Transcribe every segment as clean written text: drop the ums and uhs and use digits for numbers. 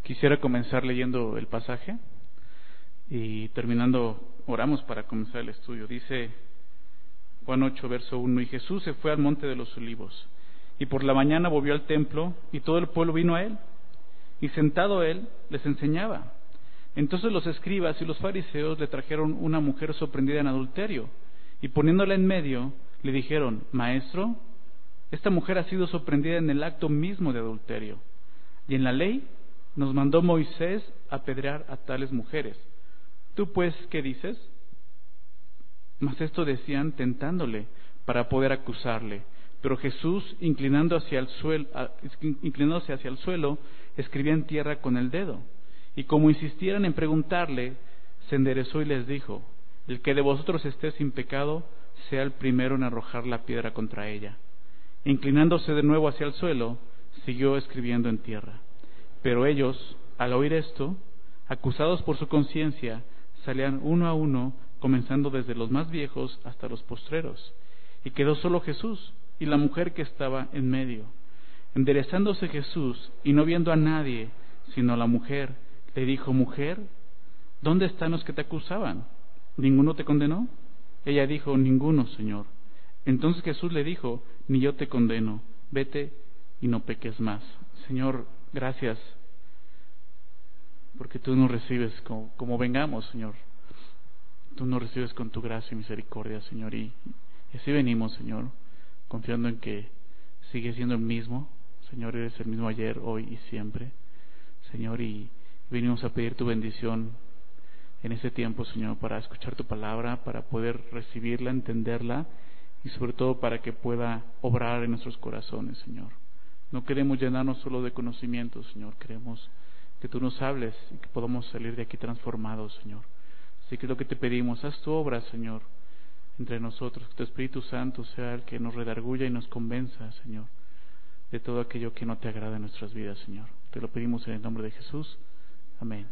Quisiera comenzar leyendo el pasaje y terminando oramos para comenzar el estudio. Dice Juan 8, verso 1: Y Jesús se fue al monte de los olivos, y por la mañana volvió al templo, y todo el pueblo vino a él, y sentado él les enseñaba. Entonces los escribas y los fariseos le trajeron una mujer sorprendida en adulterio, y poniéndola en medio, le dijeron: Maestro, esta mujer ha sido sorprendida en el acto mismo de adulterio, y en la ley nos mandó Moisés apedrear a tales mujeres. ¿Tú pues qué dices? Mas esto decían tentándole para poder acusarle. Pero Jesús, inclinándose hacia el suelo, escribía en tierra con el dedo. Y como insistieran en preguntarle, se enderezó y les dijo: El que de vosotros esté sin pecado, sea el primero en arrojar la piedra contra ella. Inclinándose de nuevo hacia el suelo, siguió escribiendo en tierra. Pero ellos, al oír esto, acusados por su conciencia, salían uno a uno, comenzando desde los más viejos hasta los postreros. Y quedó solo Jesús y la mujer que estaba en medio. Enderezándose Jesús, y no viendo a nadie, sino a la mujer, le dijo: Mujer, ¿dónde están los que te acusaban? ¿Ninguno te condenó? Ella dijo: Ninguno, Señor. Entonces Jesús le dijo: Ni yo te condeno, vete y no peques más. Señor, gracias, porque tú nos recibes como vengamos, Señor. Tú nos recibes con tu gracia y misericordia, Señor, y así venimos, Señor, confiando en que sigues siendo el mismo, Señor. Eres el mismo ayer, hoy y siempre, Señor, y venimos a pedir tu bendición en este tiempo, Señor, para escuchar tu palabra, para poder recibirla, entenderla, y sobre todo para que pueda obrar en nuestros corazones, Señor. No queremos llenarnos solo de conocimiento, Señor. Queremos que tú nos hables y que podamos salir de aquí transformados, Señor. Así que es lo que te pedimos: haz tu obra, Señor, entre nosotros. Que tu Espíritu Santo sea el que nos redarguya y nos convenza, Señor, de todo aquello que no te agrada en nuestras vidas, Señor. Te lo pedimos en el nombre de Jesús. Amén.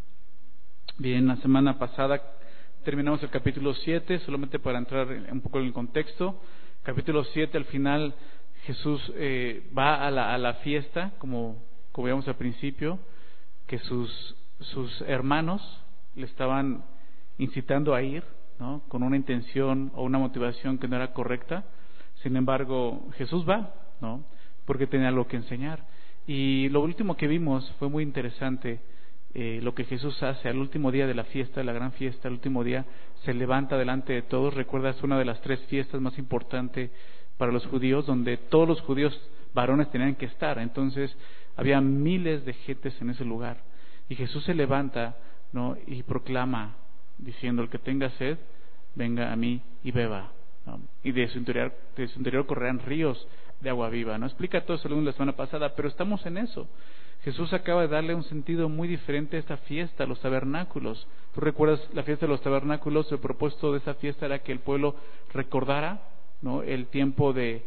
Bien, la semana pasada terminamos el capítulo 7, solamente para entrar un poco en el contexto. Capítulo 7, al final Jesús va a la fiesta, como veíamos al principio, que sus hermanos le estaban incitando a ir, ¿no?, con una intención o una motivación que no era correcta. Sin embargo, Jesús va, ¿no?, porque tenía algo que enseñar. Y lo último que vimos fue muy interesante. Lo que Jesús hace al último día de la fiesta, la gran fiesta, el último día, se levanta delante de todos. Recuerdas, una de las 3 fiestas más importantes para los judíos, donde todos los judíos varones tenían que estar. Entonces había miles de gentes en ese lugar, y Jesús se levanta, ¿no?, y proclama diciendo: el que tenga sed, venga a mí y beba, ¿no?, y de su interior correrán ríos de agua viva, ¿no? Explica todo eso la semana pasada, pero estamos en eso. Jesús acaba de darle un sentido muy diferente a esta fiesta, a los tabernáculos. ¿Tú recuerdas la fiesta de los tabernáculos? El propósito de esa fiesta era que el pueblo recordara, ¿no?, el tiempo de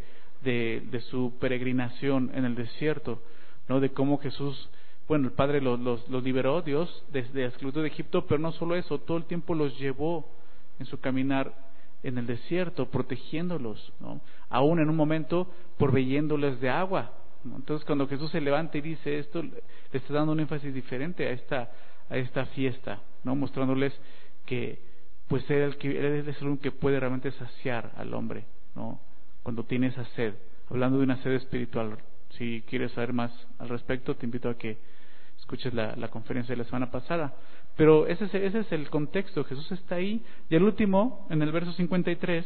su peregrinación en el desierto, ¿no?, de cómo Jesús, el Padre los liberó, Dios, desde la esclavitud de Egipto, pero no solo eso, todo el tiempo los llevó en su caminar en el desierto, protegiéndolos, ¿no?, aún en un momento proveyéndoles de agua, ¿no? Entonces, cuando Jesús se levanta y dice esto, le está dando un énfasis diferente a esta fiesta, ¿no?, mostrándoles que pues Él es el único que puede realmente saciar al hombre, ¿no?, cuando tiene esa sed, hablando de una sed espiritual. Si quieres saber más al respecto, te invito a que escuches la conferencia de la semana pasada. Pero ese es el contexto. Jesús está ahí, y al último, en el verso 53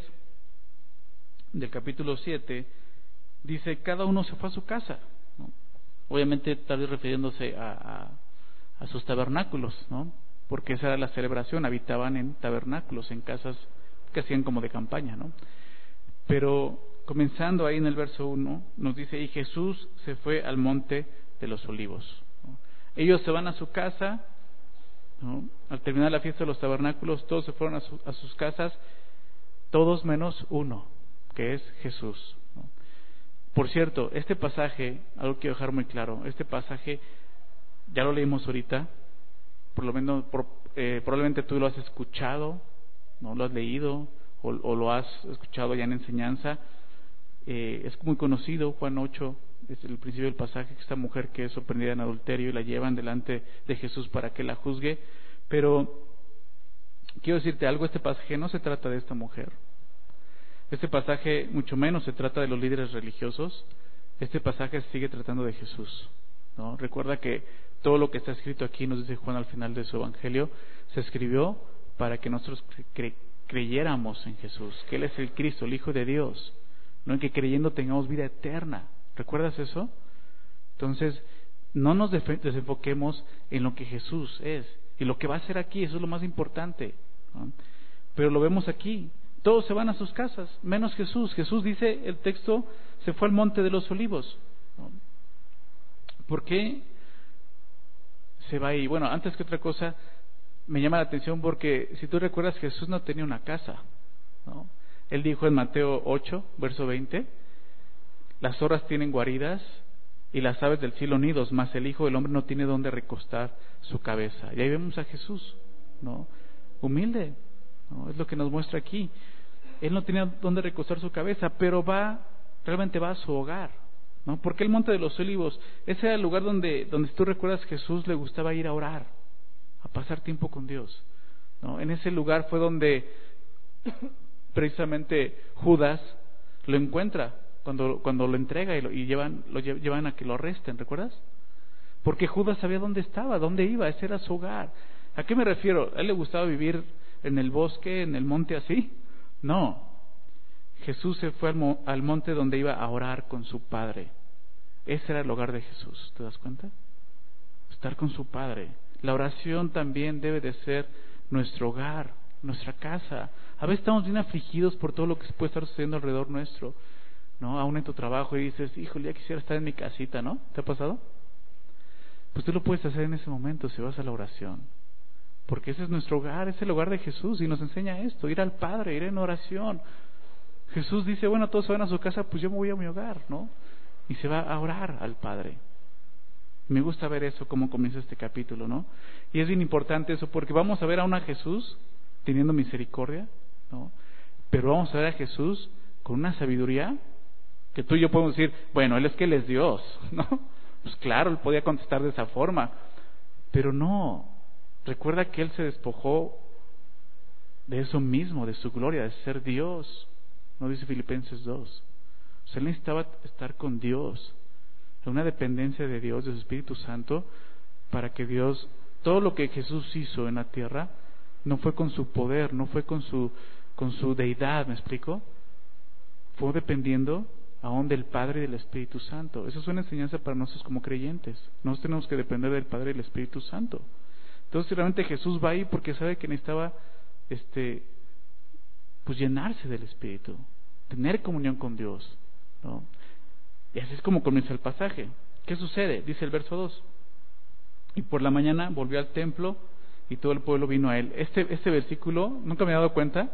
del capítulo 7, dice: cada uno se fue a su casa, ¿no? Obviamente tal vez refiriéndose a sus tabernáculos, ¿no?, porque esa era la celebración. Habitaban en tabernáculos, en casas que hacían como de campaña, ¿no? Pero comenzando ahí en el verso 1, nos dice: y Jesús se fue al monte de los olivos, ¿no? Ellos se van a su casa, ¿no? Al terminar la fiesta de los tabernáculos, todos se fueron a sus casas, todos menos uno, que es Jesús, ¿no? Por cierto, este pasaje, algo quiero dejar muy claro: este pasaje ya lo leímos ahorita, por lo menos probablemente tú lo has escuchado, ¿no?, lo has leído o lo has escuchado ya en enseñanza. Es muy conocido, Juan 8, es el principio del pasaje, esta mujer que es sorprendida en adulterio y la llevan delante de Jesús para que la juzgue. Pero quiero decirte algo, este pasaje no se trata de esta mujer. Este pasaje mucho menos se trata de los líderes religiosos. Este pasaje sigue tratando de Jesús, ¿no? Recuerda que todo lo que está escrito aquí, nos dice Juan al final de su evangelio, se escribió para que nosotros creyéramos en Jesús, que Él es el Cristo, el Hijo de Dios, no en que creyendo tengamos vida eterna. ¿Recuerdas eso? Entonces, no nos desenfoquemos en lo que Jesús es y lo que va a hacer aquí. Eso es lo más importante, ¿no? Pero lo vemos aquí. Todos se van a sus casas, menos Jesús. Jesús, dice el texto, se fue al monte de los olivos, ¿no? ¿Por qué se va ahí? Bueno, antes que otra cosa, me llama la atención porque, si tú recuerdas, Jesús no tenía una casa, ¿no? Él dijo en Mateo 8, verso 20, las zorras tienen guaridas y las aves del cielo nidos, mas el Hijo del Hombre no tiene dónde recostar su cabeza. Y ahí vemos a Jesús, ¿no? Humilde, ¿no? Es lo que nos muestra aquí. Él no tenía dónde recostar su cabeza, pero realmente va a su hogar, ¿no? Porque el Monte de los Olivos, ese era el lugar donde si tú recuerdas, Jesús le gustaba ir a orar, a pasar tiempo con Dios, ¿no? En ese lugar fue donde precisamente Judas lo encuentra cuando lo entrega y lo llevan a que lo arresten, ¿recuerdas? Porque Judas sabía dónde estaba, dónde iba, ese era su hogar. ¿A qué me refiero? ¿A él le gustaba vivir en el bosque, en el monte así? No. Jesús se fue al monte donde iba a orar con su Padre. Ese era el hogar de Jesús, ¿te das cuenta? Estar con su Padre. La oración también debe de ser nuestro hogar, nuestra casa. A veces estamos bien afligidos por todo lo que puede estar sucediendo alrededor nuestro, ¿no? Aún en tu trabajo, y dices, híjole, ya quisiera estar en mi casita, ¿no? ¿Te ha pasado? Pues tú lo puedes hacer en ese momento si vas a la oración, porque ese es nuestro hogar, es el hogar de Jesús, y nos enseña esto, ir al Padre, ir en oración. Jesús dice, bueno, todos se van a su casa, pues yo me voy a mi hogar, ¿no? Y se va a orar al Padre. Me gusta ver eso, cómo comienza este capítulo, ¿no? Y es bien importante eso, porque vamos a ver a un Jesús teniendo misericordia, ¿no? Pero vamos a ver a Jesús con una sabiduría que tú y yo podemos decir, bueno, Él es Dios, ¿no? Pues claro, Él podía contestar de esa forma, pero no. Recuerda que Él se despojó de eso mismo, de su gloria, de ser Dios, ¿no? Dice Filipenses 2. O sea, Él necesitaba estar con Dios, en una dependencia de Dios, de su Espíritu Santo, para que Dios, todo lo que Jesús hizo en la tierra, no fue con su poder, no fue con su deidad, ¿me explico? Fue dependiendo aún del Padre y del Espíritu Santo. Eso es una enseñanza para nosotros como creyentes. Nosotros tenemos que depender del Padre y del Espíritu Santo. Entonces realmente Jesús va ahí porque sabe que necesitaba pues llenarse del Espíritu, tener comunión con Dios, ¿no? Y así es como comienza el pasaje. ¿Qué sucede? Dice el verso 2. Y por la mañana volvió al templo y todo el pueblo vino a él. Este versículo, nunca me he dado cuenta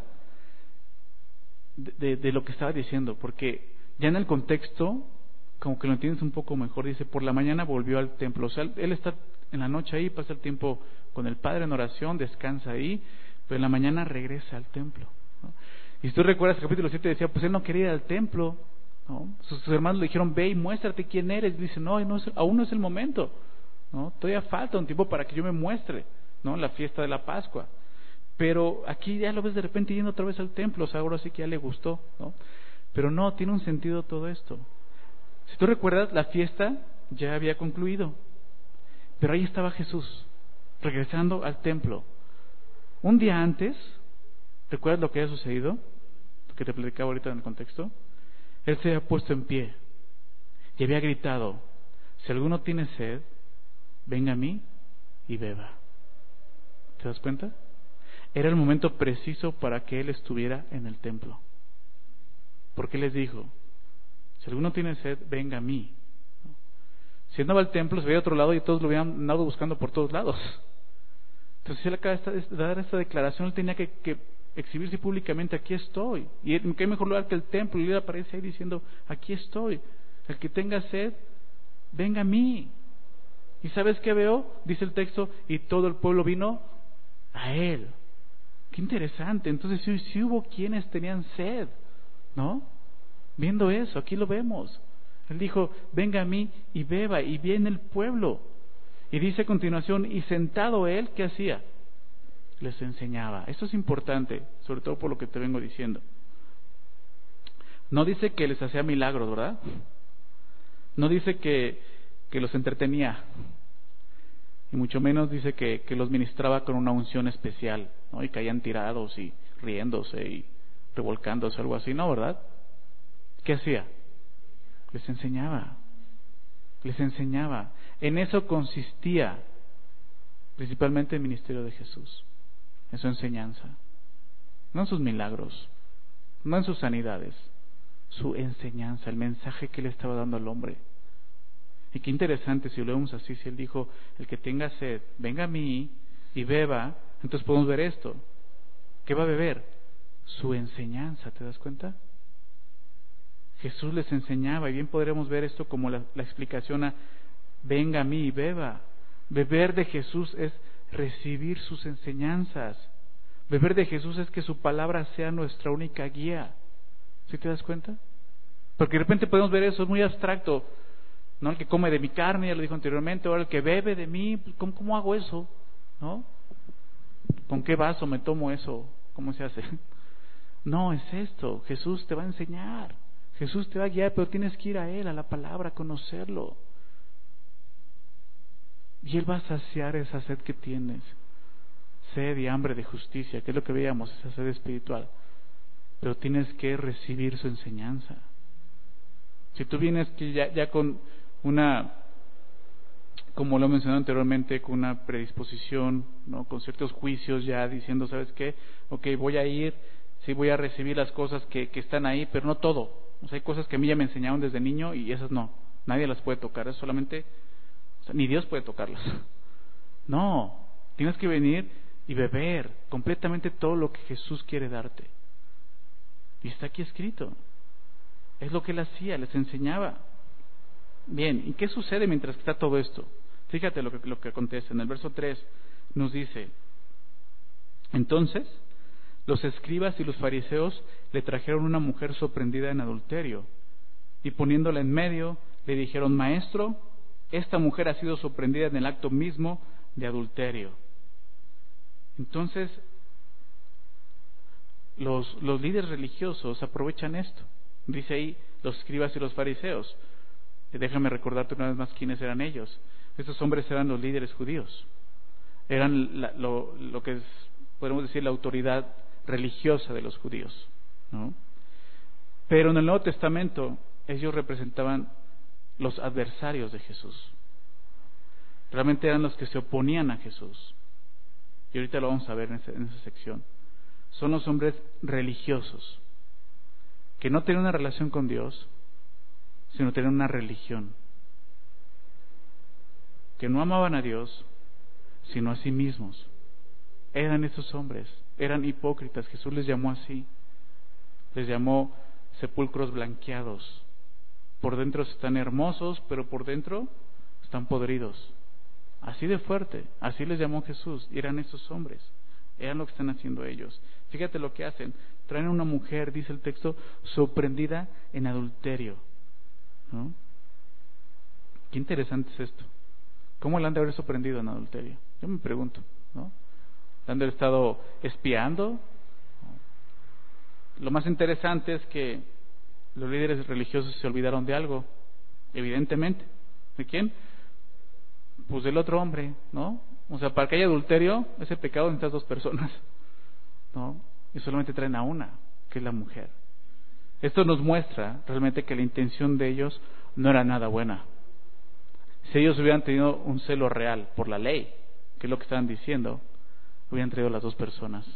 de lo que estaba diciendo, porque ya en el contexto, como que lo entiendes un poco mejor. Dice, por la mañana volvió al templo. O sea, él está en la noche ahí, pasa el tiempo con el Padre en oración, descansa ahí, pero en la mañana regresa al templo, ¿no? Y si tú recuerdas, el capítulo 7 decía, pues él no quería ir al templo, ¿no? Sus hermanos le dijeron, ve y muéstrate quién eres. Dice, no, aún no es el momento, ¿no? Todavía falta un tiempo para que yo me muestre, ¿no? La fiesta de la Pascua. Pero aquí ya lo ves de repente yendo otra vez al templo. O sea, ahora sí que ya le gustó, ¿no? Pero no, tiene un sentido todo esto. Si tú recuerdas, la fiesta ya había concluido, pero ahí estaba Jesús, regresando al templo. Un día antes, ¿recuerdas lo que había sucedido? Lo que te platicaba ahorita en el contexto. Él se había puesto en pie y había gritado, si alguno tiene sed, venga a mí y beba. ¿Te das cuenta? Era el momento preciso para que Él estuviera en el templo. Porque les dijo, si alguno tiene sed, venga a mí. Si andaba al templo, se veía a otro lado y todos lo habían andado buscando por todos lados. Entonces él acaba de dar esta declaración, él tenía que exhibirse públicamente, aquí estoy. Y qué mejor lugar que el templo, y él aparece ahí diciendo, aquí estoy. El que tenga sed, venga a mí. ¿Y sabes qué veo? Dice el texto, y todo el pueblo vino a él. Qué interesante. Entonces sí hubo quienes tenían sed, ¿no? Viendo eso, aquí lo vemos. Él dijo, venga a mí y beba, y viene el pueblo. Y dice a continuación, y sentado él, ¿qué hacía? Les enseñaba. Esto es importante, sobre todo por lo que te vengo diciendo. No dice que les hacía milagros, ¿verdad? No dice que los entretenía. Y mucho menos dice que los ministraba con una unción especial, ¿no? Y caían tirados y riéndose y revolcándose, algo así, ¿no? ¿Verdad? ¿Qué hacía? Les enseñaba. Les enseñaba. En eso consistía principalmente el ministerio de Jesús, en su enseñanza, no en sus milagros, no en sus sanidades, su enseñanza, el mensaje que él estaba dando al hombre. Y qué interesante si lo vemos así, si él dijo, el que tenga sed, venga a mí y beba, entonces podemos ver esto. ¿Qué va a beber? Su enseñanza, ¿te das cuenta? Jesús les enseñaba, y bien podremos ver esto como la explicación a venga a mí y beba. Beber de Jesús es recibir sus enseñanzas. Beber de Jesús es que su palabra sea nuestra única guía. ¿Sí te das cuenta? Porque de repente podemos ver eso, es muy abstracto. ¿No? El que come de mi carne, ya lo dijo anteriormente, ahora el que bebe de mí, ¿cómo hago eso? ¿No? ¿Con qué vaso me tomo eso? ¿Cómo se hace? No, es esto, Jesús te va a enseñar, Jesús te va a guiar, pero tienes que ir a Él, a la palabra, a conocerlo. Y Él va a saciar esa sed que tienes, sed y hambre de justicia, que es lo que veíamos, esa sed espiritual. Pero tienes que recibir su enseñanza. Si tú vienes que ya con una, como lo he mencionado anteriormente, con una predisposición, ¿no? Con ciertos juicios ya diciendo, ¿sabes qué? Ok, voy a ir, sí voy a recibir las cosas que están ahí, pero no todo. O sea, hay cosas que a mí ya me enseñaron desde niño y esas no. Nadie las puede tocar, es solamente, o sea, ni Dios puede tocarlas. No, tienes que venir y beber completamente todo lo que Jesús quiere darte. Y está aquí escrito. Es lo que él hacía, les enseñaba. Bien, ¿y qué sucede mientras está todo esto? Fíjate lo que acontece. En el verso 3 nos dice, entonces los escribas y los fariseos le trajeron una mujer sorprendida en adulterio, y poniéndola en medio, le dijeron, Maestro, esta mujer ha sido sorprendida en el acto mismo de adulterio. Entonces, los líderes religiosos aprovechan esto. Dice ahí, los escribas y los fariseos. Déjame recordarte una vez más quiénes eran ellos. Estos hombres eran los líderes judíos. Eran lo que es, podemos decir, la autoridad religiosa de los judíos, ¿no? Pero en el Nuevo Testamento ellos representaban los adversarios de Jesús. Realmente eran los que se oponían a Jesús. Y ahorita lo vamos a ver en esa sección. Son los hombres religiosos que no tenían una relación con Dios, sino tenían una religión, que no amaban a Dios, sino a sí mismos. Eran esos hombres, eran hipócritas. Jesús les llamó así, les llamó sepulcros blanqueados. Por dentro están hermosos, pero por dentro están podridos. Así de fuerte, así les llamó Jesús. Y eran esos hombres, eran lo que están haciendo ellos. Fíjate lo que hacen, traen a una mujer, dice el texto, sorprendida en adulterio, ¿no? Qué interesante es esto. ¿Cómo la han de haber sorprendido en adulterio? Yo me pregunto, ¿no? ¿La han de haber estado espiando? Lo más interesante es que los líderes religiosos se olvidaron de algo, evidentemente. ¿De quién? Pues del otro hombre, ¿no? O sea, para que haya adulterio, ese pecado en estas dos personas, ¿no? Y solamente traen a una, que es la mujer. Esto nos muestra realmente que la intención de ellos no era nada buena. Si ellos hubieran tenido un celo real por la ley, que es lo que estaban diciendo, hubieran traído a las dos personas.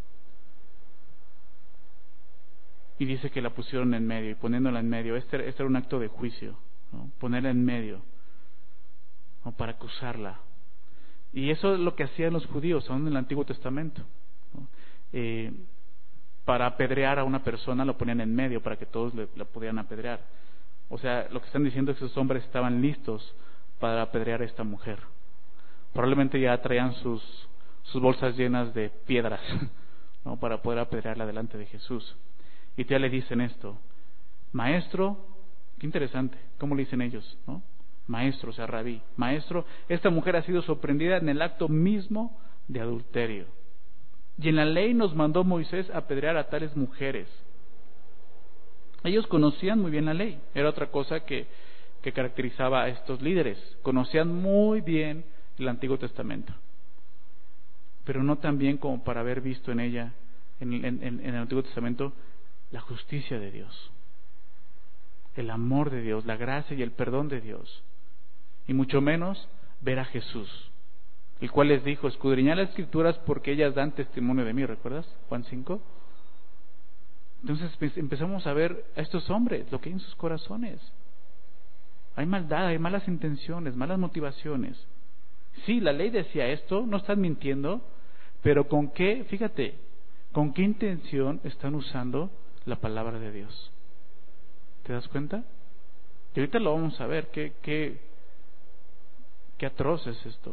Y dice que la pusieron en medio, y poniéndola en medio, este era un acto de juicio, ¿no? Ponerla en medio, ¿no? Para acusarla. Y eso es lo que hacían los judíos, aún en el Antiguo Testamento, ¿no? Para apedrear a una persona lo ponían en medio para que todos la pudieran apedrear. O sea, lo que están diciendo es que esos hombres estaban listos para apedrear a esta mujer. Probablemente ya traían sus bolsas llenas de piedras, ¿no? Para poder apedrearla delante de Jesús. Y ya le dicen esto, Maestro, Qué interesante, ¿cómo le dicen ellos, no? Maestro, o sea, rabí, maestro, esta mujer ha sido sorprendida en el acto mismo de adulterio. Y en la ley nos mandó Moisés apedrear a tales mujeres. Ellos conocían muy bien la ley, era otra cosa que caracterizaba a estos líderes, conocían muy bien el Antiguo Testamento, pero no tan bien como para haber visto en ella, en el Antiguo Testamento, la justicia de Dios, el amor de Dios, la gracia y el perdón de Dios, y mucho menos ver a Jesús, el cual les dijo: escudriñad las Escrituras porque ellas dan testimonio de mí. ¿Recuerdas Juan 5? Entonces empezamos a ver a estos hombres, lo que hay en sus corazones. Hay maldad, hay malas intenciones, malas motivaciones. Sí, la ley decía esto, no están mintiendo, pero ¿con qué? Fíjate, ¿con qué intención están usando la palabra de Dios? ¿Te das cuenta? Y ahorita lo vamos a ver, qué atroz es esto.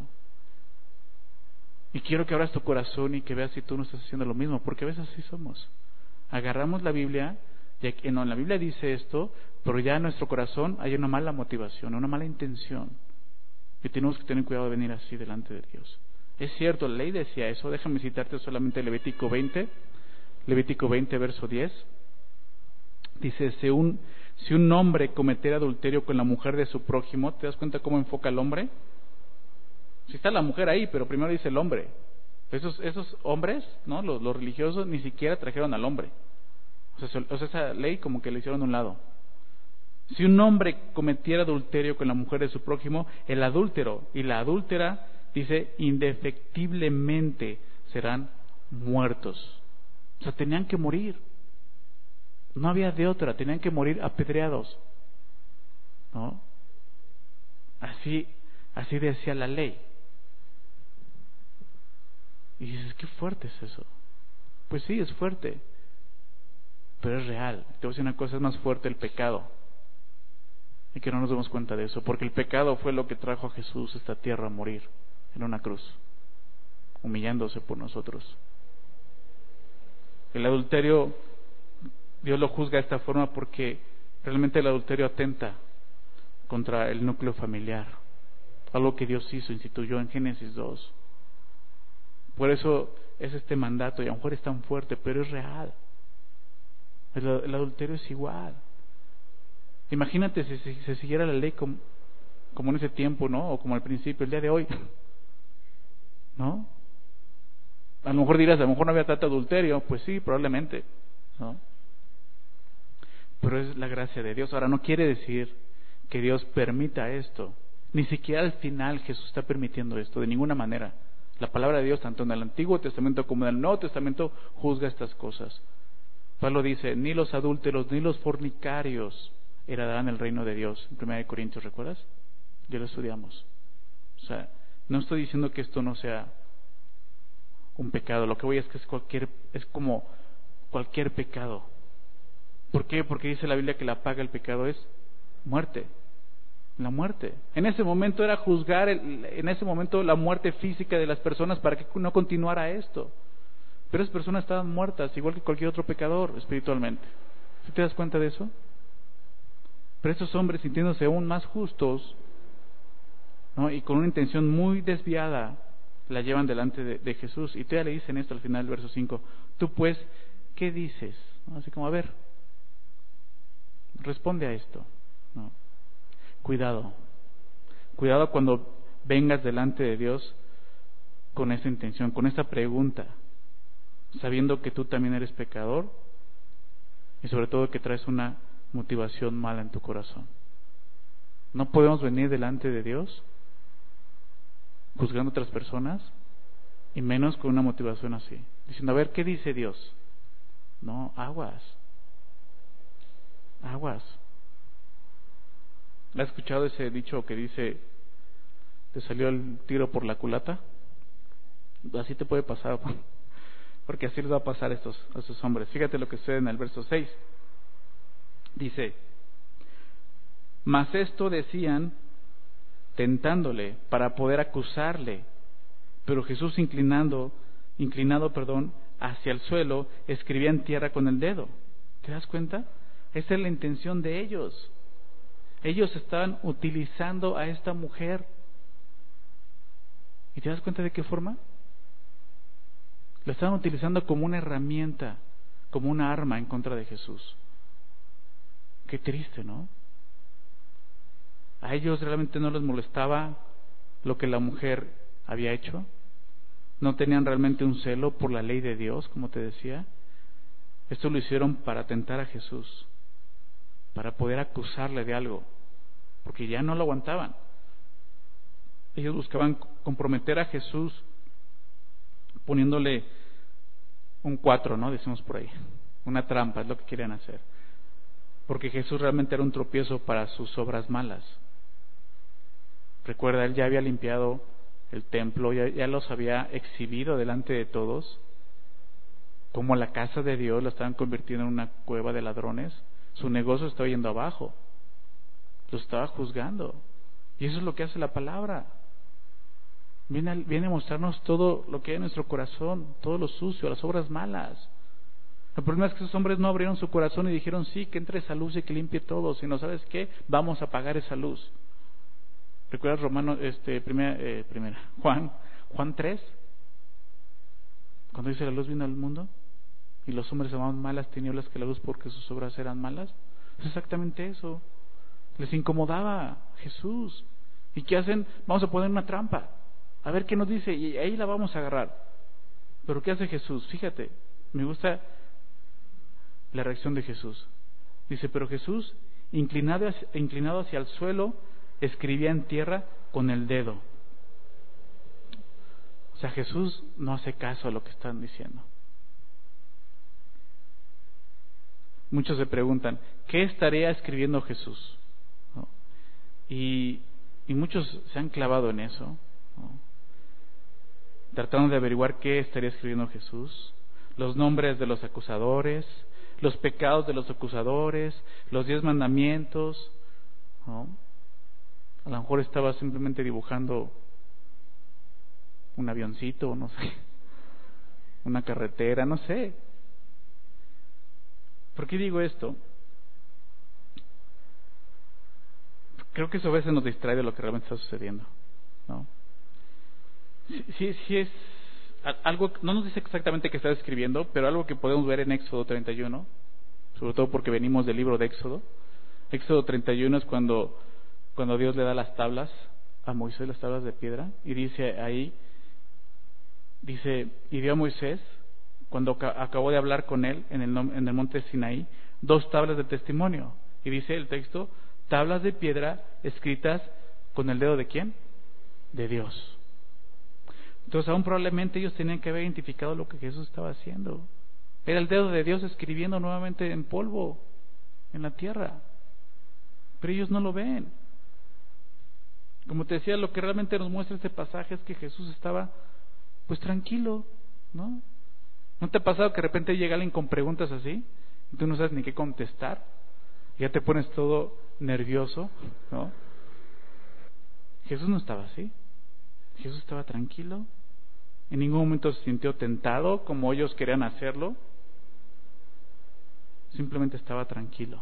Y quiero que abras tu corazón y que veas si tú no estás haciendo lo mismo, porque a veces así somos. Agarramos la Biblia, y aquí, no, en la Biblia dice esto, pero ya en nuestro corazón hay una mala motivación, una mala intención. Y tenemos que tener cuidado de venir así delante de Dios. Es cierto, la ley decía eso. Déjame citarte solamente Levítico 20, verso 10. Dice: si un hombre cometiera adulterio con la mujer de su prójimo, ¿te das cuenta cómo enfoca al hombre? Si está la mujer ahí, pero primero dice el hombre. Esos hombres, ¿no? Los religiosos ni siquiera trajeron al hombre. O sea, esa ley como que le hicieron a un lado. Si un hombre cometiera adulterio con la mujer de su prójimo, el adúltero y la adúltera, dice, indefectiblemente serán muertos. O sea, tenían que morir. No había de otra, tenían que morir apedreados, ¿no? Así decía la ley. Y dices, qué fuerte es eso. Pues sí, es fuerte, pero es real. Te voy a decir una cosa, es más fuerte el pecado. Y que no nos demos cuenta de eso, porque el pecado fue lo que trajo a Jesús a esta tierra a morir en una cruz, humillándose por nosotros. El adulterio, Dios lo juzga de esta forma porque realmente el adulterio atenta contra el núcleo familiar, algo que Dios instituyó en Génesis 2. Por eso es este mandato, y a lo mejor es tan fuerte, pero es real. El adulterio es igual. Imagínate si se siguiera la ley como en ese tiempo, ¿no? O como al principio, el día de hoy, ¿no? A lo mejor dirás, a lo mejor no había tanto adulterio. Pues sí, probablemente, ¿no? Pero es la gracia de Dios. Ahora, no quiere decir que Dios permita esto. Ni siquiera al final Jesús está permitiendo esto, de ninguna manera. La palabra de Dios, tanto en el Antiguo Testamento como en el Nuevo Testamento, juzga estas cosas. Pablo dice: ni los adúlteros ni los fornicarios heredarán el reino de Dios. En 1 Corintios, ¿recuerdas? Ya lo estudiamos. O sea, no estoy diciendo que esto no sea un pecado. Lo que voy es que es como cualquier pecado. ¿Por qué? Porque dice la Biblia que la paga del pecado es muerte. La muerte. En ese momento era juzgar, en ese momento la muerte física de las personas para que no continuara esto. Pero esas personas estaban muertas, igual que cualquier otro pecador espiritualmente. ¿Sí te das cuenta de eso? Pero estos hombres, sintiéndose aún más justos, ¿no? Y con una intención muy desviada, la llevan delante de Jesús. Y todavía le dicen esto al final del verso 5. Tú pues, ¿qué dices? ¿No? Así como, a ver, responde a esto, ¿no? Cuidado cuando vengas delante de Dios con esa intención, con esa pregunta, sabiendo que tú también eres pecador y sobre todo que traes una motivación mala en tu corazón. No podemos venir delante de Dios juzgando a otras personas y menos con una motivación así, diciendo, a ver, ¿qué dice Dios? No, aguas. ¿Has escuchado ese dicho que dice, te salió el tiro por la culata? Así te puede pasar, porque así les va a pasar a estos hombres. Fíjate lo que sucede en el verso 6. Dice, mas esto decían tentándole para poder acusarle, pero Jesús inclinado, hacia el suelo, escribía en tierra con el dedo. ¿Te das cuenta? Esa es la intención de ellos. Ellos estaban utilizando a esta mujer. ¿Y te das cuenta de qué forma? La estaban utilizando como una herramienta, como una arma en contra de Jesús. Qué triste, ¿no? A ellos realmente no les molestaba lo que la mujer había hecho. No tenían realmente un celo por la ley de Dios, como te decía. Esto lo hicieron para atentar a Jesús, para poder acusarle de algo, porque ya no lo aguantaban. Ellos buscaban comprometer a Jesús poniéndole un 4, ¿no? Decimos por ahí. Una trampa, es lo que querían hacer. Porque Jesús realmente era un tropiezo para sus obras malas. Recuerda, Él ya había limpiado el templo, ya los había exhibido delante de todos, como la casa de Dios la estaban convirtiendo en una cueva de ladrones. Su negocio estaba yendo abajo, lo estaba juzgando. Y eso es lo que hace la palabra. Viene a mostrarnos todo lo que hay en nuestro corazón, todo lo sucio, las obras malas. El problema es que esos hombres no abrieron su corazón y dijeron, sí, que entre esa luz y que limpie todo, sino, ¿sabes qué? Vamos a apagar esa luz. ¿Recuerdas Juan 3? Cuando dice la luz vino al mundo y los hombres amaban más las tinieblas que la luz porque sus obras eran malas. Es exactamente eso. Les incomodaba Jesús. ¿Y qué hacen? Vamos a poner una trampa. A ver qué nos dice y ahí la vamos a agarrar. Pero ¿qué hace Jesús? Fíjate, me gusta la reacción de Jesús. Dice, pero Jesús, inclinado hacia el suelo, escribía en tierra con el dedo. O sea, Jesús no hace caso a lo que están diciendo. Muchos se preguntan, ¿qué estaría escribiendo Jesús? ¿No? Y muchos se han clavado en eso, ¿no? Tratando de averiguar qué estaría escribiendo Jesús, los nombres de los acusadores, los pecados de los acusadores, los 10 mandamientos, ¿no? A lo mejor estaba simplemente dibujando un avioncito, no sé, una carretera, no sé. ¿Por qué digo esto? Creo que eso a veces nos distrae de lo que realmente está sucediendo, ¿no? Sí es algo, no nos dice exactamente qué está escribiendo, pero algo que podemos ver en Éxodo 31, sobre todo porque venimos del libro de Éxodo. Éxodo 31 es cuando Dios le da las tablas a Moisés, las tablas de piedra, y dice ahí, y dio a Moisés, cuando acabó de hablar con él en el monte Sinaí, 2 tablas de testimonio. Y dice el texto, tablas de piedra escritas con el dedo de ¿quién? De Dios. Entonces aún probablemente ellos tenían que haber identificado lo que Jesús estaba haciendo. Era el dedo de Dios escribiendo nuevamente en polvo, en la tierra. Pero ellos no lo ven. Como te decía, lo que realmente nos muestra este pasaje es que Jesús estaba pues tranquilo, ¿no? ¿No te ha pasado que de repente llega alguien con preguntas así y tú no sabes ni qué contestar? Y ya te pones todo nervioso, ¿no? Jesús no estaba así. Jesús estaba tranquilo. En ningún momento se sintió tentado como ellos querían hacerlo. Simplemente estaba tranquilo.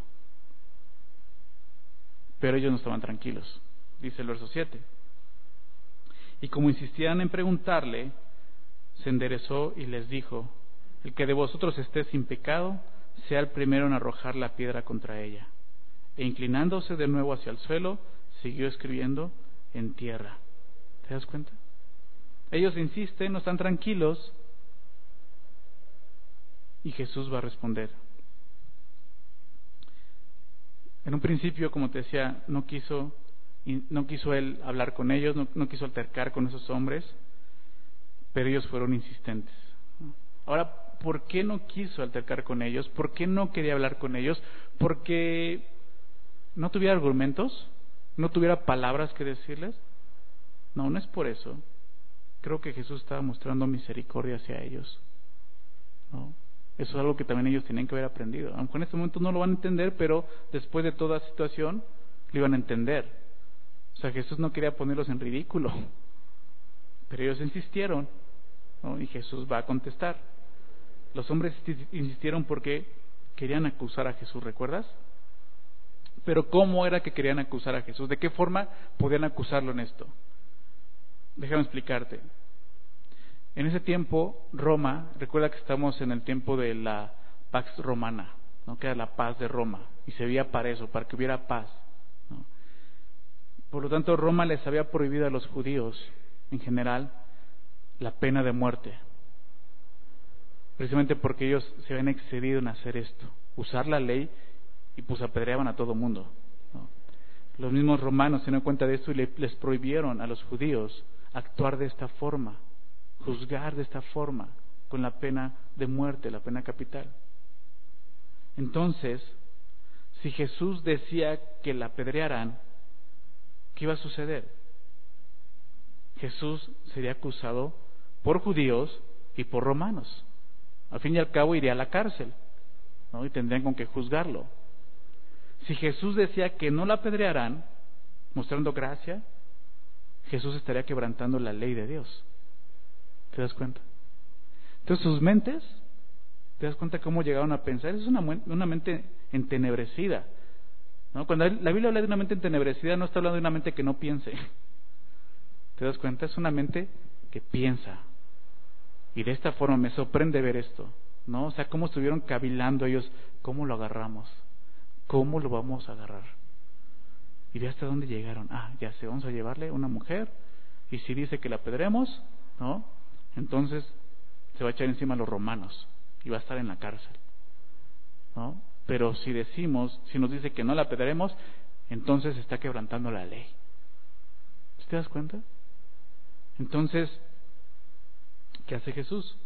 Pero ellos no estaban tranquilos. Dice el verso 7. Y como insistían en preguntarle, se enderezó y les dijo, el que de vosotros esté sin pecado, sea el primero en arrojar la piedra contra ella. E inclinándose de nuevo hacia el suelo, siguió escribiendo en tierra. ¿Te das cuenta? Ellos insisten, no están tranquilos, y Jesús va a responder. En un principio, como te decía, no quiso él hablar con ellos, no quiso altercar con esos hombres, pero ellos fueron insistentes. Ahora, ¿por qué no quiso altercar con ellos? ¿Por qué no quería hablar con ellos? ¿Porque no tuviera argumentos? ¿No tuviera palabras que decirles? No es por eso. Creo que Jesús estaba mostrando misericordia hacia ellos, ¿no? Eso es algo que también ellos tenían que haber aprendido. A lo mejor en este momento no lo van a entender, pero después de toda situación lo iban a entender. O sea, Jesús no quería ponerlos en ridículo, pero ellos insistieron, ¿no? Y Jesús va a contestar. Los hombres insistieron porque querían acusar a Jesús, ¿recuerdas? Pero ¿cómo era que querían acusar a Jesús? ¿De qué forma podían acusarlo en esto? Déjame explicarte. En ese tiempo, Roma, recuerda que estamos en el tiempo de la Pax Romana, ¿no? Que era la paz de Roma, y se veía para eso, para que hubiera paz, ¿no? Por lo tanto, Roma les había prohibido a los judíos, en general, la pena de muerte, precisamente porque ellos se habían excedido en hacer esto, usar la ley, y pues apedreaban a todo mundo, ¿no? Los mismos romanos se dieron cuenta de esto y les prohibieron a los judíos actuar de esta forma, juzgar de esta forma, con la pena de muerte, la pena capital. Entonces, si Jesús decía que la apedrearan, ¿qué iba a suceder? Jesús sería acusado por judíos y por romanos. Al fin y al cabo iría a la cárcel, ¿no? Y tendrían con qué juzgarlo. Si Jesús decía que no la apedrearán, mostrando gracia, Jesús estaría quebrantando la ley de Dios. ¿Te das cuenta? Entonces sus mentes, ¿te das cuenta cómo llegaron a pensar? Es una mente entenebrecida, ¿no? Cuando la Biblia habla de una mente entenebrecida, no está hablando de una mente que no piense. ¿Te das cuenta? Es una mente que piensa. Y de esta forma me sorprende ver esto, ¿no? O sea, cómo estuvieron cavilando ellos, ¿cómo lo agarramos? ¿Cómo lo vamos a agarrar? Y de hasta dónde llegaron. Ya sé, vamos a llevarle una mujer, y si dice que la apedremos, ¿no? Entonces se va a echar encima a los romanos y va a estar en la cárcel, ¿no? Pero si nos dice que no la apedremos, entonces está quebrantando la ley. ¿Te das cuenta? Entonces, ¿qué hace Jesús?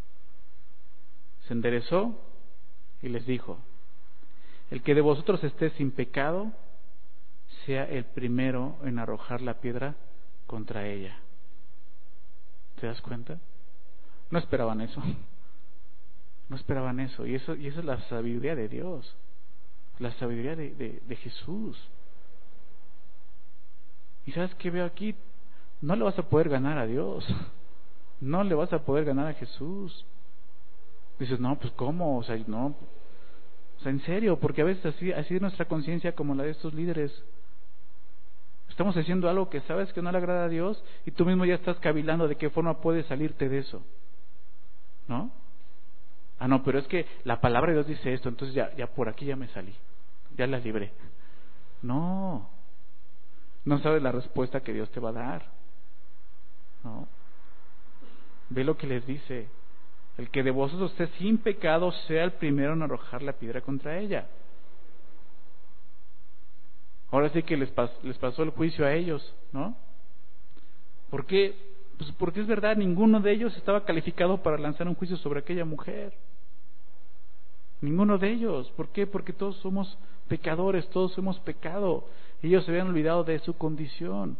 Se enderezó y les dijo: el que de vosotros esté sin pecado, sea el primero en arrojar la piedra contra ella. ¿Te das cuenta? No esperaban eso. No esperaban eso. Y eso es la sabiduría de Dios. La sabiduría de Jesús. ¿Y sabes qué veo aquí? No le vas a poder ganar a Dios. No le vas a poder ganar a Jesús. Dices, no, pues ¿cómo? O sea, no. O sea, en serio, porque a veces así es nuestra conciencia como la de estos líderes. Estamos haciendo algo que sabes que no le agrada a Dios y tú mismo ya estás cavilando de qué forma puedes salirte de eso, ¿no? No, pero es que la palabra de Dios dice esto, entonces ya por aquí ya me salí, ya la libré. No sabes la respuesta que Dios te va a dar, ¿no? Ve lo que les dice: el que de vosotros esté sin pecado, sea el primero en arrojar la piedra contra ella. Ahora sí que les pasó el juicio a ellos, ¿no? ¿Por qué? Pues porque es verdad, ninguno de ellos estaba calificado para lanzar un juicio sobre aquella mujer. Ninguno de ellos. ¿Por qué? Porque todos somos pecadores, todos hemos pecado. Ellos se habían olvidado de su condición.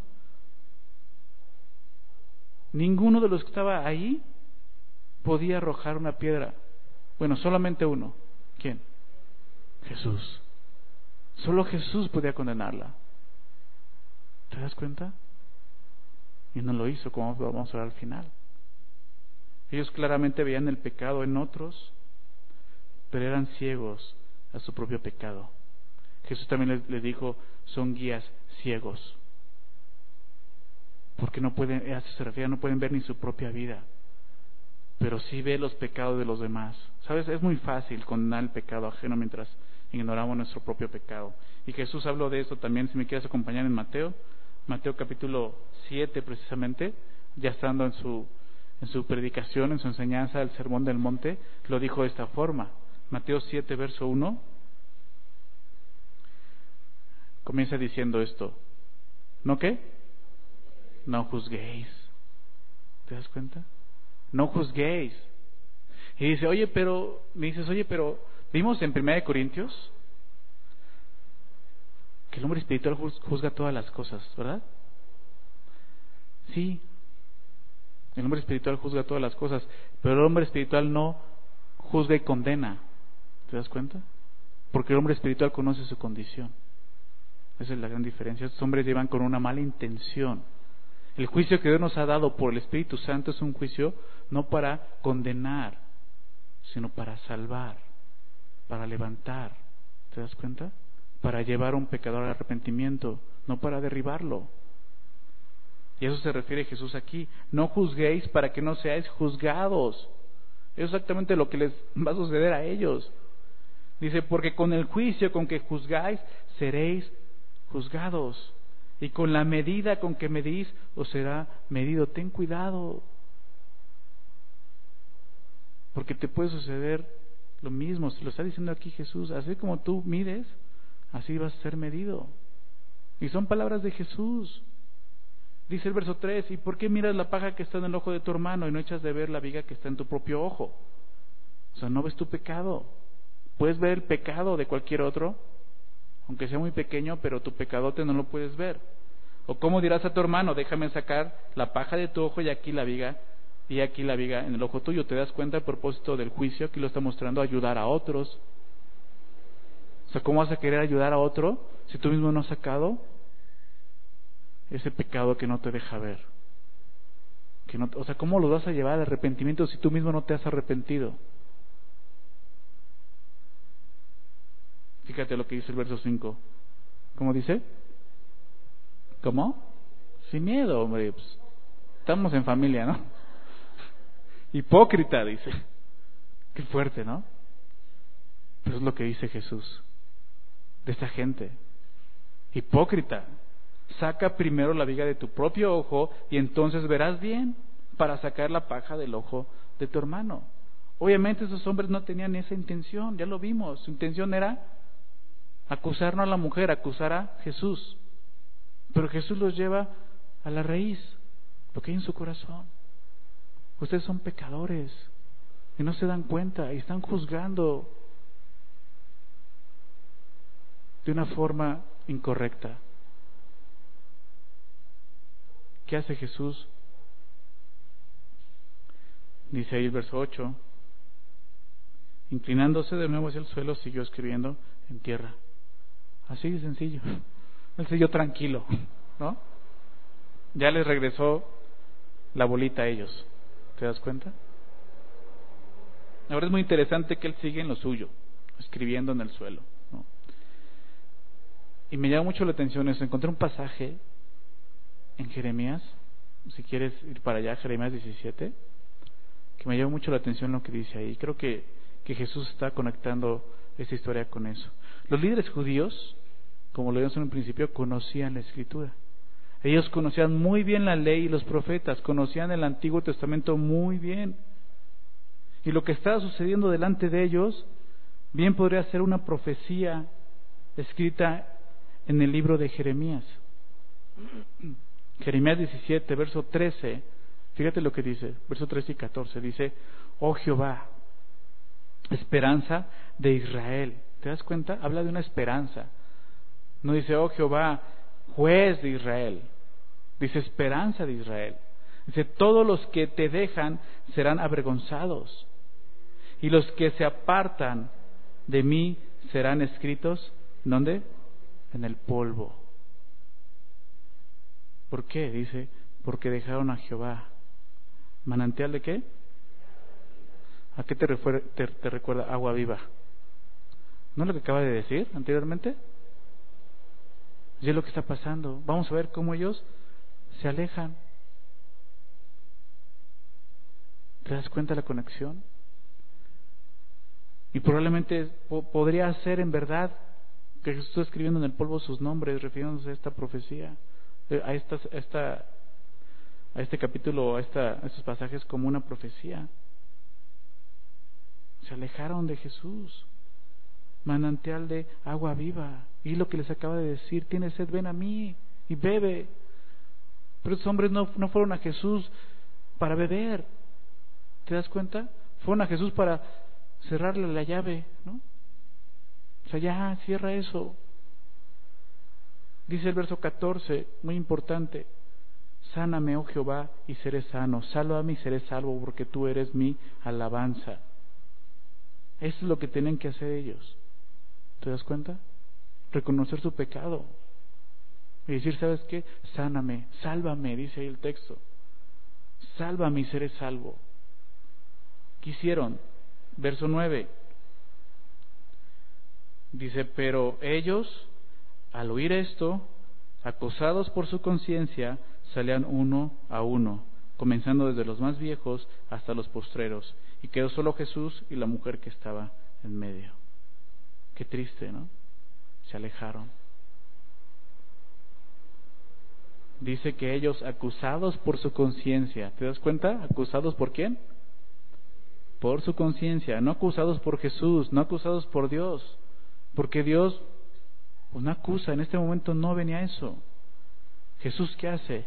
Ninguno de los que estaba ahí podía arrojar una piedra. Bueno, solamente uno. ¿Quién? Jesús. Solo Jesús podía condenarla. ¿Te das cuenta? Y no lo hizo, como vamos a ver al final. Ellos claramente veían el pecado en otros, pero eran ciegos a su propio pecado. Jesús también les dijo: son guías ciegos. Porque no pueden, a eso se refiere, no pueden ver ni su propia vida, pero sí ve los pecados de los demás. ¿Sabes? Es muy fácil condenar el pecado ajeno mientras ignoramos nuestro propio pecado. Y Jesús habló de esto también, si me quieres acompañar, en Mateo capítulo 7 precisamente, ya estando en su predicación, en su enseñanza del Sermón del Monte, lo dijo de esta forma. Mateo 7, verso 1, comienza diciendo esto: ¿no qué? No juzguéis. ¿Te das cuenta? No juzguéis. Y dice, me dices, pero vimos en 1 Corintios que el hombre espiritual juzga todas las cosas, ¿verdad? Sí, el hombre espiritual juzga todas las cosas, pero el hombre espiritual no juzga y condena. ¿Te das cuenta? Porque el hombre espiritual conoce su condición. Esa es la gran diferencia. Estos hombres llevan con una mala intención. El juicio que Dios nos ha dado por el Espíritu Santo es un juicio no para condenar, sino para salvar, para levantar. ¿Te das cuenta? para llevar a un pecador al arrepentimiento, no para derribarlo. Y a eso se refiere Jesús aquí. No juzguéis para que no seáis juzgados. Es exactamente lo que les va a suceder a ellos. Dice, porque con el juicio con que juzgáis, seréis juzgados. Y con la medida con que medís, os será medido. Ten cuidado. Porque te puede suceder lo mismo. Se lo está diciendo aquí Jesús. Así como tú mides, así vas a ser medido. Y son palabras de Jesús. Dice el verso 3, ¿y por qué miras la paja que está en el ojo de tu hermano y no echas de ver la viga que está en tu propio ojo? O sea, no ves tu pecado. Puedes ver el pecado de cualquier otro, aunque sea muy pequeño, pero tu pecadote no lo puedes ver. O cómo dirás a tu hermano, déjame sacar la paja de tu ojo y aquí la viga en el ojo tuyo. ¿Te das cuenta el propósito del juicio? Aquí lo está mostrando, ayudar a otros. O sea, ¿cómo vas a querer ayudar a otro si tú mismo no has sacado ese pecado que no te deja ver? O sea, ¿cómo lo vas a llevar al arrepentimiento si tú mismo no te has arrepentido? Fíjate lo que dice el verso 5. ¿Cómo dice? ¿Cómo? Sin miedo, hombre. Pues, estamos en familia, ¿no? Hipócrita, dice. Qué fuerte, ¿no? Pero es lo que dice Jesús de esta gente. Hipócrita. Saca primero la viga de tu propio ojo y entonces verás bien para sacar la paja del ojo de tu hermano. Obviamente esos hombres no tenían esa intención, ya lo vimos. Su intención era acusar no a la mujer, acusar a Jesús. Pero Jesús los lleva a la raíz, lo que hay en su corazón. Ustedes son pecadores y no se dan cuenta y están juzgando de una forma incorrecta. ¿Qué hace Jesús? Dice ahí el verso 8. Inclinándose de nuevo hacia el suelo, siguió escribiendo en tierra. Así de sencillo. Él siguió tranquilo, ¿no? Ya les regresó la bolita a ellos. ¿Te das cuenta? Ahora es muy interesante que él sigue en lo suyo, escribiendo en el suelo, ¿no? Y me llama mucho la atención eso. Encontré un pasaje en Jeremías, si quieres ir para allá, Jeremías 17, que me llama mucho la atención lo que dice ahí. Creo que Jesús está conectando esta historia con eso. Los líderes judíos, como lo vimos en un principio, conocían la Escritura. Ellos conocían muy bien la ley y los profetas, conocían el Antiguo Testamento muy bien. Y lo que estaba sucediendo delante de ellos, bien podría ser una profecía escrita en el libro de Jeremías. Jeremías 17, verso 13, fíjate lo que dice, verso 13 y 14, dice, oh Jehová, esperanza de Israel. ¿Te das cuenta? Habla de una esperanza. No dice, oh Jehová, juez de Israel. Dice, esperanza de Israel. Dice, todos los que te dejan serán avergonzados, y los que se apartan de mí serán escritos, ¿dónde? En el polvo. ¿Por qué? Dice, porque dejaron a Jehová. ¿Manantial de qué? ¿A qué te recuerda? Agua viva. ¿No es lo que acaba de decir anteriormente? Y es lo que está pasando. Vamos a ver cómo ellos se alejan. ¿Te das cuenta de la conexión? Y probablemente podría ser en verdad que Jesús está escribiendo en el polvo sus nombres, refiriéndose a esta profecía, a este capítulo, a estos pasajes como una profecía. Se alejaron de Jesús, manantial de agua viva. Y lo que les acaba de decir, tienes sed, ven a mí y bebe. Pero esos hombres no fueron a Jesús para beber. ¿Te das cuenta? Fueron a Jesús para cerrarle la llave, ¿no? O sea, ya, cierra eso. Dice el verso 14, muy importante, sáname, oh Jehová, y seré sano, sálvame y seré salvo, porque tú eres mi alabanza. Eso es lo que tienen que hacer ellos. ¿Te das cuenta? Reconocer su pecado y decir, ¿sabes qué? Sáname, sálvame, dice ahí el texto. Sálvame y seré salvo. ¿Qué hicieron? Verso 9. Dice, pero ellos al oír esto, acosados por su conciencia, salían uno a uno, comenzando desde los más viejos hasta los postreros, y quedó solo Jesús y la mujer que estaba en medio. Qué triste, ¿no? Se alejaron. Dice que ellos, acusados por su conciencia, ¿te das cuenta? ¿Acusados por quién? Por su conciencia, no acusados por Jesús, no acusados por Dios, porque Dios pues no acusa, en este momento no venía eso. Jesús, ¿qué hace?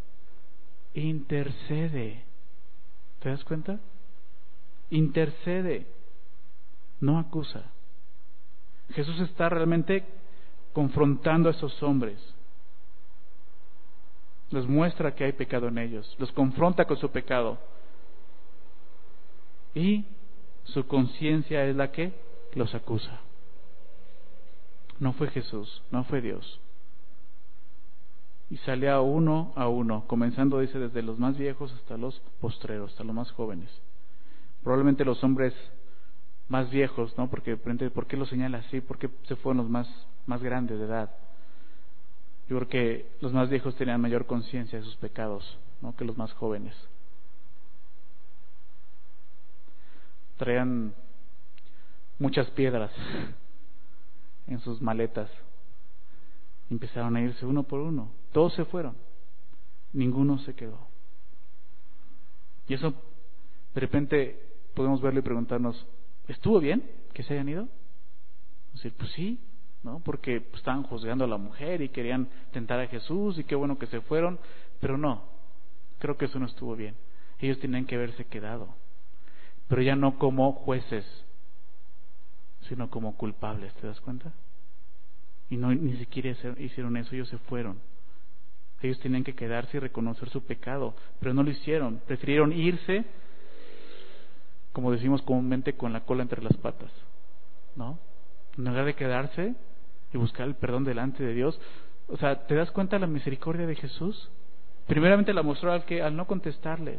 Intercede. ¿Te das cuenta? Intercede, no acusa. Jesús está realmente confrontando a esos hombres. Les muestra que hay pecado en ellos, los confronta con su pecado. Y su conciencia es la que los acusa. No fue Jesús, no fue Dios. Y salía uno a uno, comenzando, dice, desde los más viejos hasta los postreros, hasta los más jóvenes. Probablemente los hombres más viejos, ¿no? Porque, ¿por qué lo señala así? ¿Por qué se fueron los más grandes de edad? Yo creo que los más viejos tenían mayor conciencia de sus pecados, ¿no? Que los más jóvenes. Traían muchas piedras en sus maletas. Empezaron a irse uno por uno. Todos se fueron. Ninguno se quedó. Y eso, de repente, podemos verlo y preguntarnos, ¿estuvo bien que se hayan ido? Decir, pues sí, ¿no? Porque pues, estaban juzgando a la mujer y querían tentar a Jesús y qué bueno que se fueron, pero no, creo que eso no estuvo bien. Ellos tenían que haberse quedado, pero ya no como jueces, sino como culpables, ¿te das cuenta? Y no, ni siquiera hicieron eso, ellos se fueron. Ellos tenían que quedarse y reconocer su pecado, pero no lo hicieron, prefirieron irse, como decimos comúnmente, con la cola entre las patas, ¿no? En lugar de quedarse y buscar el perdón delante de Dios. O sea, ¿te das cuenta de la misericordia de Jesús? Primeramente la mostró al no contestarles.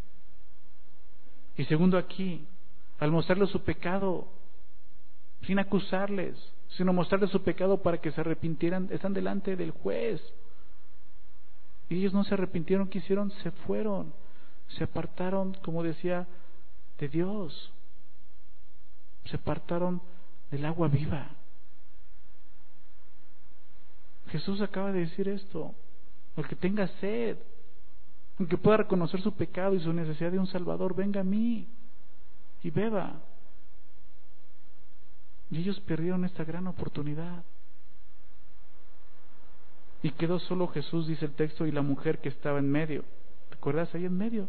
Y segundo aquí, al mostrarles su pecado, sin acusarles, sino mostrarles su pecado para que se arrepintieran. Están delante del juez. Y ellos no se arrepintieron, ¿qué hicieron? Se fueron, se apartaron, como decía, de Dios. Se apartaron del agua viva. Jesús acaba de decir esto: el que tenga sed, el que pueda reconocer su pecado y su necesidad de un Salvador, venga a mí y beba. Y ellos perdieron esta gran oportunidad. Y quedó solo Jesús, dice el texto, y la mujer que estaba en medio. ¿Te acuerdas? Ahí en medio.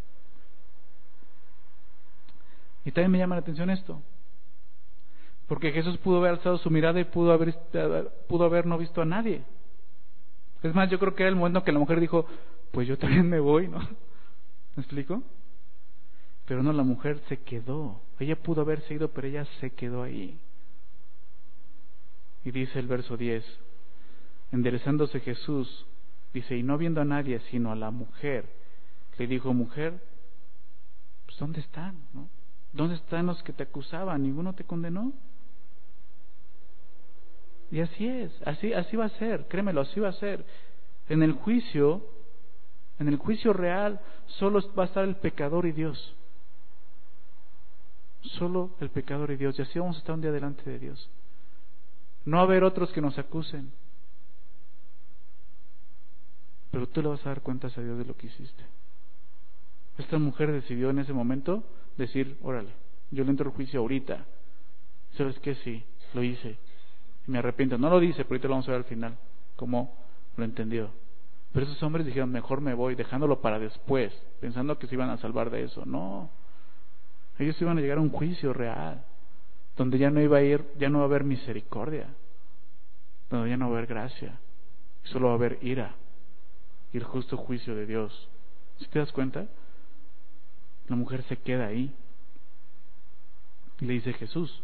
Y también me llama la atención esto, porque Jesús pudo haber alzado su mirada y pudo haber no visto a nadie. Es más, yo creo que era el momento que la mujer dijo, pues yo también me voy, ¿no? ¿Me explico? Pero no, la mujer se quedó. Ella pudo haberse ido, pero ella se quedó ahí. Y dice el verso 10, enderezándose Jesús, dice, y no viendo a nadie, sino a la mujer, le dijo, mujer, pues ¿dónde están? ¿No? ¿Dónde están los que te acusaban? ¿Ninguno te condenó? Y así es, así va a ser, créemelo, así va a ser. En el juicio real, solo va a estar el pecador y Dios. Solo el pecador y Dios. Y así vamos a estar un día delante de Dios. No va a haber otros que nos acusen. Pero tú le vas a dar cuentas a Dios de lo que hiciste. Esta mujer decidió en ese momento decir, órale, yo le entro al juicio ahorita. ¿Sabes qué? Sí, lo hice. Me arrepiento. No lo dice, pero ahorita lo vamos a ver al final, cómo lo entendió. Pero esos hombres dijeron, mejor me voy, dejándolo para después, pensando que se iban a salvar de eso. No. Ellos iban a llegar a un juicio real, donde ya no va a haber misericordia, donde ya no va a haber gracia, solo va a haber ira y el justo juicio de Dios. ¿Sí te das cuenta? La mujer se queda ahí y le dice Jesús.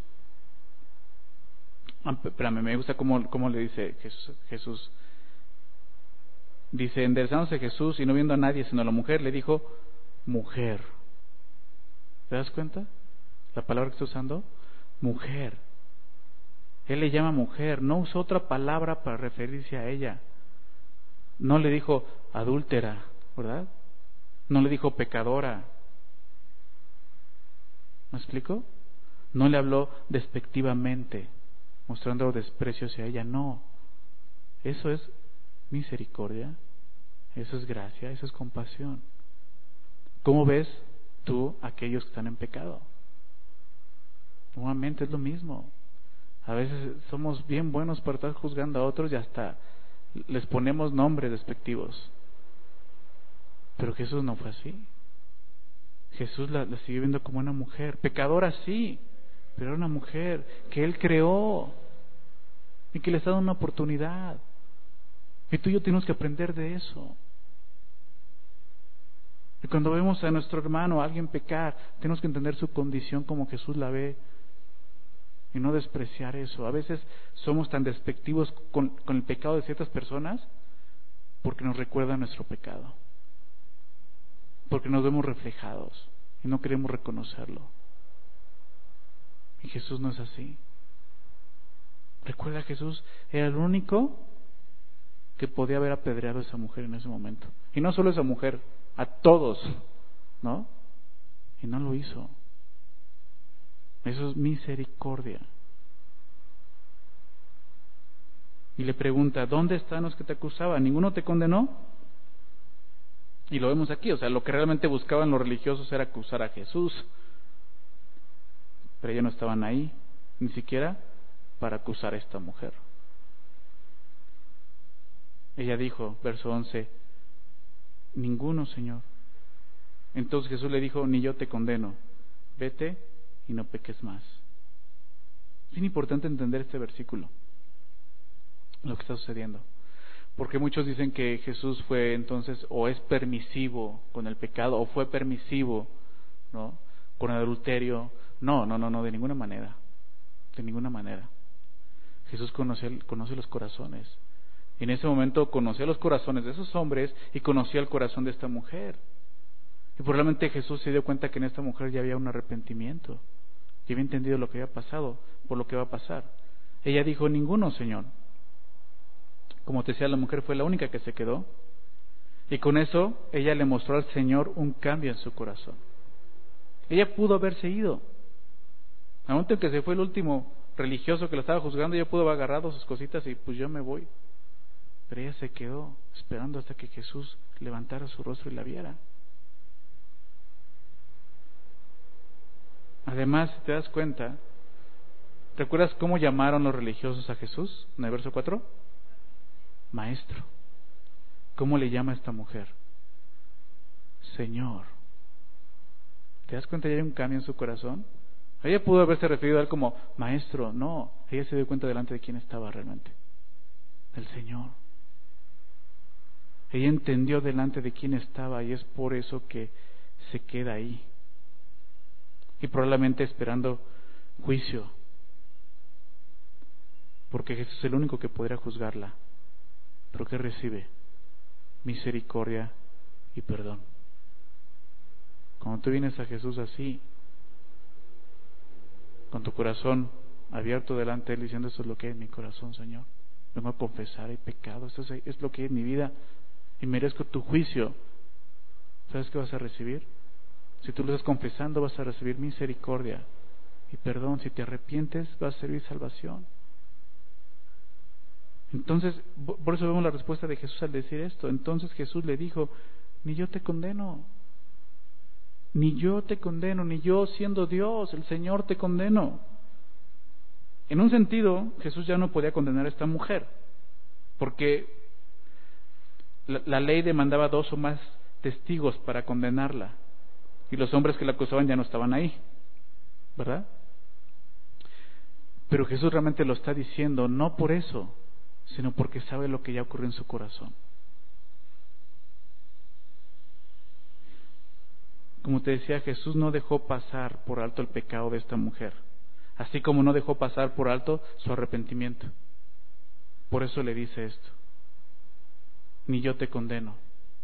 Espérame, me gusta cómo le dice Jesús. Dice, enderezándose Jesús y no viendo a nadie sino a la mujer, le dijo, mujer. ¿Te das cuenta? La palabra que está usando, mujer. Él le llama mujer, no usó otra palabra para referirse a ella. No le dijo adúltera, ¿verdad? No le dijo pecadora. ¿Me explico? No le habló despectivamente, mostrando desprecio hacia ella. No. Eso es misericordia, eso es gracia, eso es compasión. ¿Cómo ves tú a aquellos que están en pecado? Nuevamente es lo mismo. A veces somos bien buenos para estar juzgando a otros y hasta les ponemos nombres despectivos. Pero Jesús no fue así. Jesús la sigue viendo como una mujer, pecadora sí, pero era una mujer que Él creó y que le está dando una oportunidad. Y tú y yo tenemos que aprender de eso. Y cuando vemos a nuestro hermano, a alguien pecar, tenemos que entender su condición como Jesús la ve y no despreciar eso. A veces somos tan despectivos con el pecado de ciertas personas porque nos recuerda nuestro pecado, porque nos vemos reflejados y no queremos reconocerlo. Y Jesús no es así. Recuerda, Jesús era el único que podía haber apedreado a esa mujer en ese momento. Y no solo a esa mujer, a todos, ¿no? Y no lo hizo. Eso es misericordia. Y le pregunta, ¿dónde están los que te acusaban? ¿Ninguno te condenó? Y lo vemos aquí, o sea, lo que realmente buscaban los religiosos era acusar a Jesús. Pero ellos no estaban ahí, ni siquiera para acusar a esta mujer. Ella dijo, verso 11, ninguno, Señor. Entonces Jesús le dijo, ni yo te condeno, vete y no peques más. Es bien importante entender este versículo, lo que está sucediendo. Porque muchos dicen que Jesús fue entonces o es permisivo con el pecado o fue permisivo, ¿no?, con el adulterio. No, de ninguna manera. De ninguna manera. Jesús conoce los corazones. Y en ese momento conocía los corazones de esos hombres y conocía el corazón de esta mujer. Y probablemente Jesús se dio cuenta que en esta mujer ya había un arrepentimiento. Ya había entendido lo que había pasado, por lo que va a pasar. Ella dijo, ninguno, Señor. Como te decía, la mujer fue la única que se quedó. Y con eso ella le mostró al Señor un cambio en su corazón. Ella pudo haberse ido. Al momento en que se fue el último religioso que la estaba juzgando, ella pudo haber agarrado sus cositas y pues yo me voy. Pero ella se quedó esperando hasta que Jesús levantara su rostro y la viera. Además, si te das cuenta, ¿recuerdas cómo llamaron los religiosos a Jesús en el verso 4? Maestro. ¿Cómo le llama a esta mujer? Señor. ¿Te das cuenta? Ya hay un cambio en su corazón. Ella pudo haberse referido a él como maestro. No, ella se dio cuenta delante de quién estaba realmente. Del Señor. Ella entendió delante de quién estaba y es por eso que se queda ahí. Y probablemente esperando juicio. Porque Jesús es el único que podría juzgarla. ¿Pero qué recibe? Misericordia y perdón. Cuando tú vienes a Jesús así, con tu corazón abierto delante de Él, diciendo, esto es lo que hay en mi corazón, Señor. Vengo a confesar, hay pecado, esto es lo que hay en mi vida y merezco tu juicio. ¿Sabes qué vas a recibir? Si tú lo estás confesando, vas a recibir misericordia y perdón. Si te arrepientes, vas a recibir salvación. Entonces, por eso vemos la respuesta de Jesús al decir esto. Entonces Jesús le dijo, ni yo te condeno. Ni yo te condeno, ni yo siendo Dios, el Señor, te condeno. En un sentido, Jesús ya no podía condenar a esta mujer, porque la ley demandaba 2 o más testigos para condenarla, y los hombres que la acusaban ya no estaban ahí, ¿verdad? Pero Jesús realmente lo está diciendo, no por eso, sino porque sabe lo que ya ocurrió en su corazón. Como te decía, Jesús no dejó pasar por alto el pecado de esta mujer, así como no dejó pasar por alto su arrepentimiento. Por eso le dice esto, ni yo te condeno.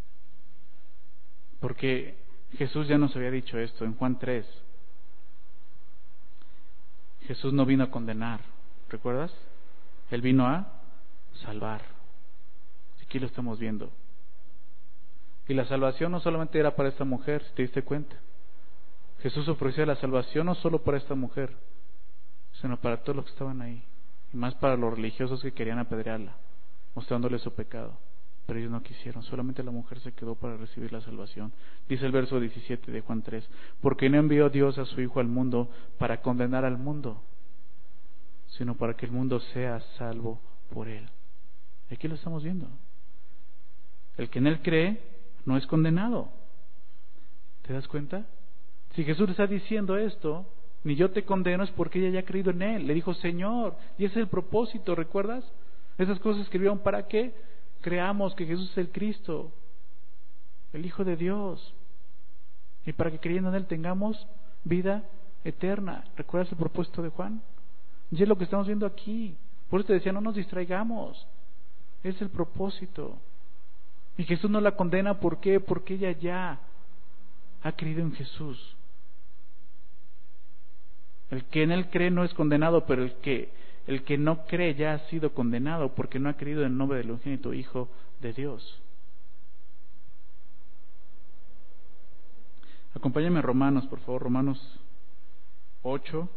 Porque Jesús ya nos había dicho esto en Juan 3. Jesús no vino a condenar, ¿Recuerdas? Él vino a salvar. Aquí lo estamos viendo. Y la salvación no solamente era para esta mujer, si te diste cuenta. Jesús ofrecía la salvación no solo para esta mujer, sino para todos los que estaban ahí. Y más para los religiosos que querían apedrearla, mostrándole su pecado. Pero ellos no quisieron, solamente la mujer se quedó para recibir la salvación. Dice el verso 17 de Juan 3, porque no envió Dios a su Hijo al mundo para condenar al mundo, sino para que el mundo sea salvo por él. Aquí lo estamos viendo. El que en él cree no es condenado. ¿Te das cuenta? Si Jesús le está diciendo esto, ni yo te condeno, es porque ella ya ha creído en él. Le dijo Señor, y ese es el propósito, ¿recuerdas? Esas cosas escribieron para que creamos que Jesús es el Cristo, el Hijo de Dios, y para que creyendo en él tengamos vida eterna. ¿Recuerdas el propósito de Juan? Y es lo que estamos viendo aquí. Por eso te decía, no nos distraigamos. Es el propósito. Y Jesús no la condena, ¿por qué? Porque ella ya ha creído en Jesús. El que en él cree no es condenado, pero el que no cree ya ha sido condenado porque no ha creído en el nombre del unigénito Hijo de Dios. Acompáñame a Romanos, por favor, Romanos 8.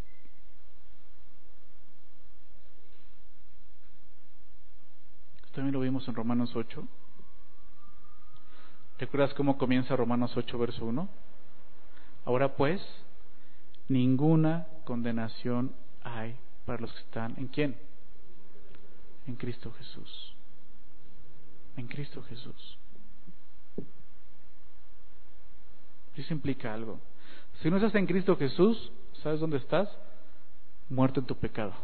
También lo vimos en Romanos 8. ¿Recuerdas cómo comienza Romanos 8, verso 1? Ahora pues, ninguna condenación hay para los que están, ¿en quién? En Cristo Jesús. En Cristo Jesús. Eso implica algo. Si no estás en Cristo Jesús, ¿sabes dónde estás? Muerto en tu pecado.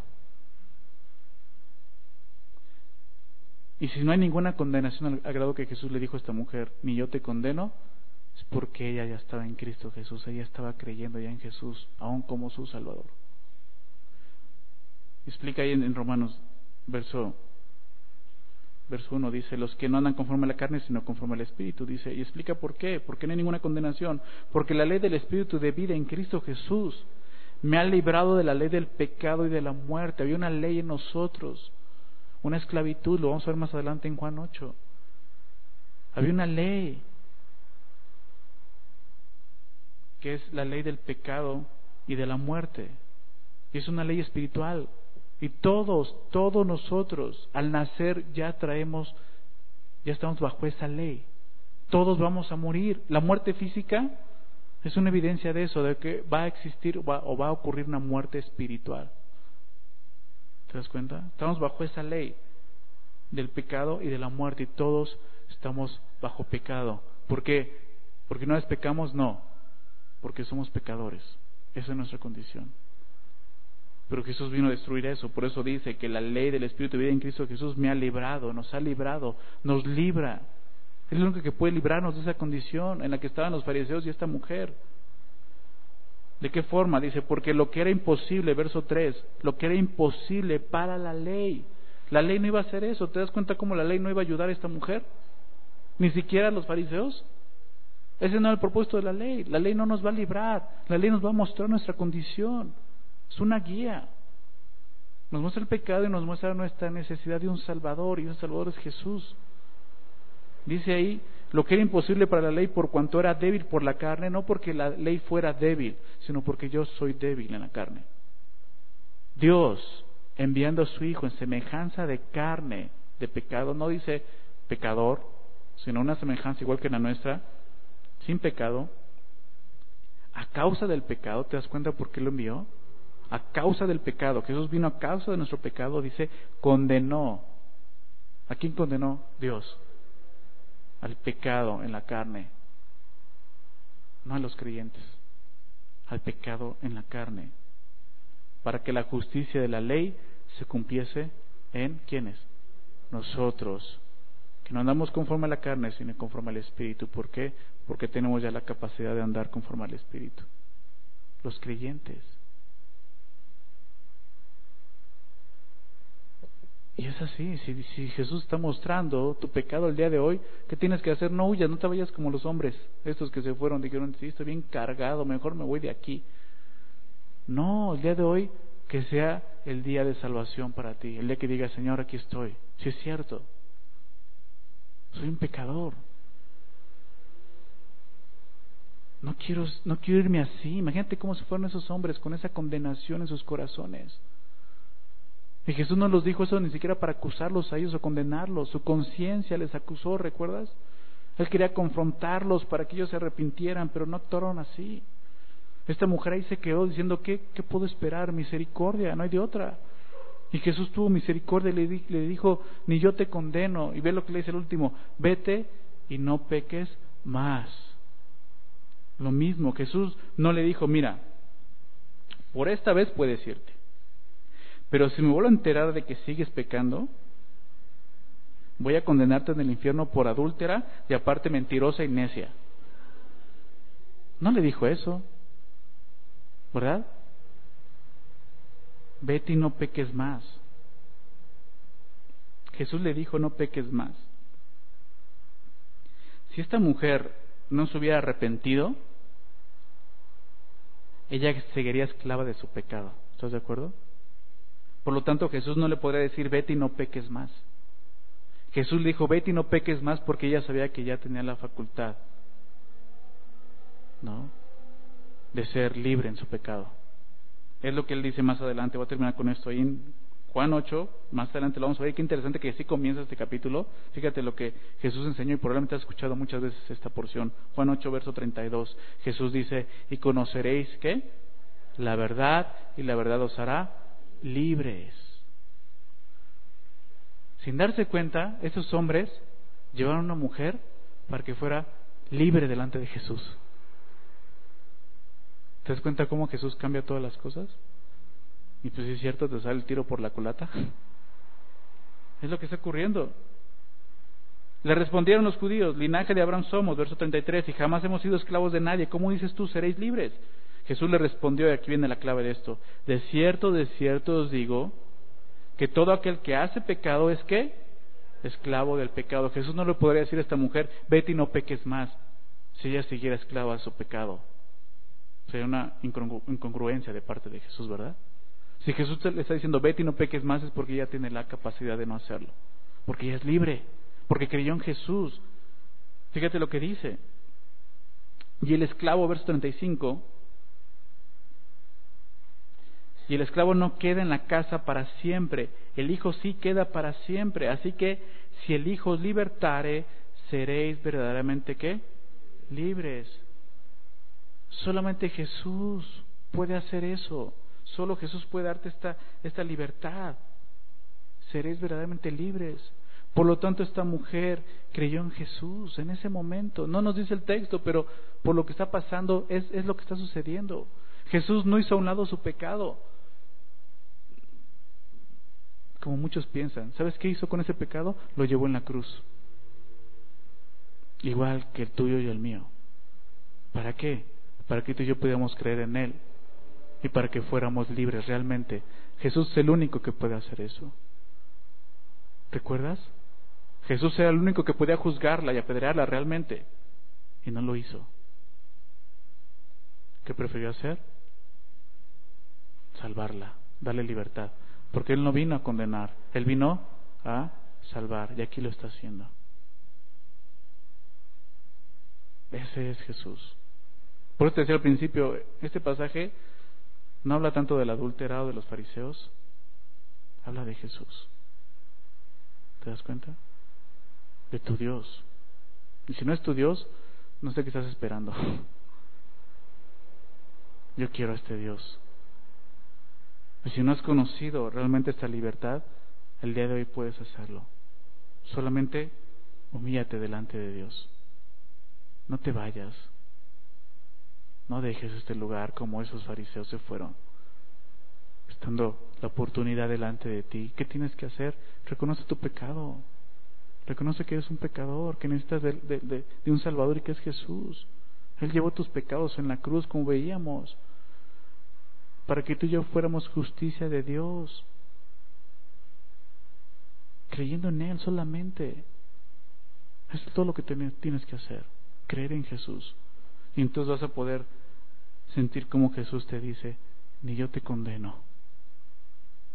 Y si no hay ninguna condenación al grado que Jesús le dijo a esta mujer, ni yo te condeno, es porque ella ya estaba en Cristo Jesús, ella estaba creyendo ya en Jesús, aún como su Salvador. Explica ahí en Romanos, verso 1, dice, los que no andan conforme a la carne, sino conforme al Espíritu, dice, y explica por qué, porque no hay ninguna condenación, porque la ley del Espíritu de vida en Cristo Jesús me ha librado de la ley del pecado y de la muerte. Había una ley en nosotros, una esclavitud, lo vamos a ver más adelante en Juan 8. Había una ley, que es la ley del pecado y de la muerte. Y es una ley espiritual. Y todos nosotros, al nacer ya estamos bajo esa ley. Todos vamos a morir. La muerte física es una evidencia de eso, de que va a existir o va a ocurrir una muerte espiritual. ¿Te das cuenta? Estamos bajo esa ley del pecado y de la muerte, y todos estamos bajo pecado. ¿Por qué? ¿Porque no despecamos? No, porque somos pecadores. Esa es nuestra condición. Pero Jesús vino a destruir eso. Por eso dice que la ley del Espíritu de vida en Cristo Jesús me ha librado, nos ha librado, nos libra. Es lo único que puede librarnos de esa condición en la que estaban los fariseos y esta mujer. ¿De qué forma? Dice, porque lo que era imposible, verso 3, lo que era imposible para la ley no iba a hacer eso. ¿Te das cuenta cómo la ley no iba a ayudar a esta mujer? Ni siquiera a los fariseos. Ese no era el propósito de la ley. La ley no nos va a librar, la ley nos va a mostrar nuestra condición. Es una guía. Nos muestra el pecado y nos muestra nuestra necesidad de un Salvador, y ese Salvador es Jesús. Dice ahí, lo que era imposible para la ley por cuanto era débil por la carne, no porque la ley fuera débil, sino porque yo soy débil en la carne. Dios, enviando a su Hijo en semejanza de carne, de pecado, no dice pecador, sino una semejanza igual que la nuestra, sin pecado, a causa del pecado. ¿Te das cuenta por qué lo envió? A causa del pecado. Jesús vino a causa de nuestro pecado, dice, condenó. ¿A quién condenó? Dios. Al pecado en la carne, no a los creyentes, al pecado en la carne, para que la justicia de la ley se cumpliese en ¿quiénes? Nosotros, que no andamos conforme a la carne, sino conforme al Espíritu. ¿Por qué? Porque tenemos ya la capacidad de andar conforme al Espíritu. Los creyentes. Y es así, si Jesús está mostrando tu pecado el día de hoy, ¿qué tienes que hacer? No huyas, no te vayas como los hombres, estos que se fueron, dijeron, sí, estoy bien cargado, mejor me voy de aquí. No, el día de hoy que sea el día de salvación para ti, el día que digas, Señor, aquí estoy. Si es cierto, soy un pecador. No quiero irme así. Imagínate cómo se fueron esos hombres con esa condenación en sus corazones. Y Jesús no los dijo eso ni siquiera para acusarlos a ellos o condenarlos. Su conciencia les acusó, ¿recuerdas? Él quería confrontarlos para que ellos se arrepintieran, pero no actuaron así. Esta mujer ahí se quedó diciendo, ¿qué puedo esperar? Misericordia, no hay de otra. Y Jesús tuvo misericordia y le dijo, ni yo te condeno. Y ve lo que le dice el último, vete y no peques más. Lo mismo, Jesús no le dijo, mira, por esta vez puedes irte, pero si me vuelvo a enterar de que sigues pecando, voy a condenarte en el infierno por adúltera y aparte mentirosa y necia. No le dijo eso, ¿verdad? Vete y no peques más. Jesús le dijo, no peques más. Si esta mujer no se hubiera arrepentido, ella seguiría esclava de su pecado. ¿Estás de acuerdo? Por lo tanto, Jesús no le podría decir, vete y no peques más. Jesús le dijo, vete y no peques más, porque ella sabía que ya tenía la facultad, ¿no?, de ser libre en su pecado. Es lo que él dice más adelante. Voy a terminar con esto ahí en Juan 8, más adelante lo vamos a ver. Qué interesante que así comienza este capítulo. Fíjate lo que Jesús enseñó, y probablemente has escuchado muchas veces esta porción. Juan 8, verso 32. Jesús dice, y conoceréis, ¿qué? La verdad, y la verdad os hará libres. Sin darse cuenta, esos hombres llevaron a una mujer para que fuera libre delante de Jesús. ¿Te das cuenta cómo Jesús cambia todas las cosas? Y pues es cierto, te sale el tiro por la culata. Es lo que está ocurriendo. Le respondieron los judíos, linaje de Abraham somos, verso 33, y jamás hemos sido esclavos de nadie. ¿Cómo dices tú, seréis libres? Jesús le respondió, y aquí viene la clave de esto, de cierto os digo, que todo aquel que hace pecado es ¿qué? Esclavo del pecado. Jesús no le podría decir a esta mujer, vete y no peques más, si ella siguiera esclava de su pecado. Sería una incongruencia de parte de Jesús, ¿verdad? Si Jesús le está diciendo, vete y no peques más, es porque ella tiene la capacidad de no hacerlo. Porque ella es libre, porque creyó en Jesús. Fíjate lo que dice. Y el esclavo, verso 35, y el esclavo no queda en la casa para siempre, el Hijo sí queda para siempre. Así que si el Hijo os libertare, seréis verdaderamente ¿qué? Libres. Solamente Jesús puede hacer eso. Solo Jesús puede darte esta libertad. Seréis verdaderamente libres. Por lo tanto, esta mujer creyó en Jesús en ese momento. No nos dice el texto, pero por lo que está pasando es lo que está sucediendo. Jesús no hizo a un lado su pecado, como muchos piensan. ¿Sabes qué hizo con ese pecado? Lo llevó en la cruz, igual que el tuyo y el mío. ¿Para qué? Para que tú y yo pudiéramos creer en Él y para que fuéramos libres realmente. Jesús es el único que puede hacer eso. ¿Recuerdas? Jesús era el único que podía juzgarla y apedrearla realmente, y no lo hizo. ¿Qué prefirió hacer? Salvarla, darle libertad, porque Él no vino a condenar, Él vino a salvar, y aquí lo está haciendo. Ese es Jesús. Por eso te decía al principio, este pasaje no habla tanto del adúltera o de los fariseos, habla de Jesús. ¿Te das cuenta? De tu Dios. Y si no es tu Dios, no sé qué estás esperando. Yo quiero a este Dios. Y si no has conocido realmente esta libertad, el día de hoy puedes hacerlo. Solamente humíllate delante de Dios. No te vayas. No dejes este lugar como esos fariseos se fueron, estando la oportunidad delante de ti. ¿Qué tienes que hacer? Reconoce tu pecado. Reconoce que eres un pecador, que necesitas de un Salvador, y que es Jesús. Él llevó tus pecados en la cruz, como veíamos, para que tú y yo fuéramos justicia de Dios, creyendo en Él solamente. Eso es todo lo que tienes que hacer, creer en Jesús. Y entonces vas a poder sentir como Jesús te dice, ni yo te condeno,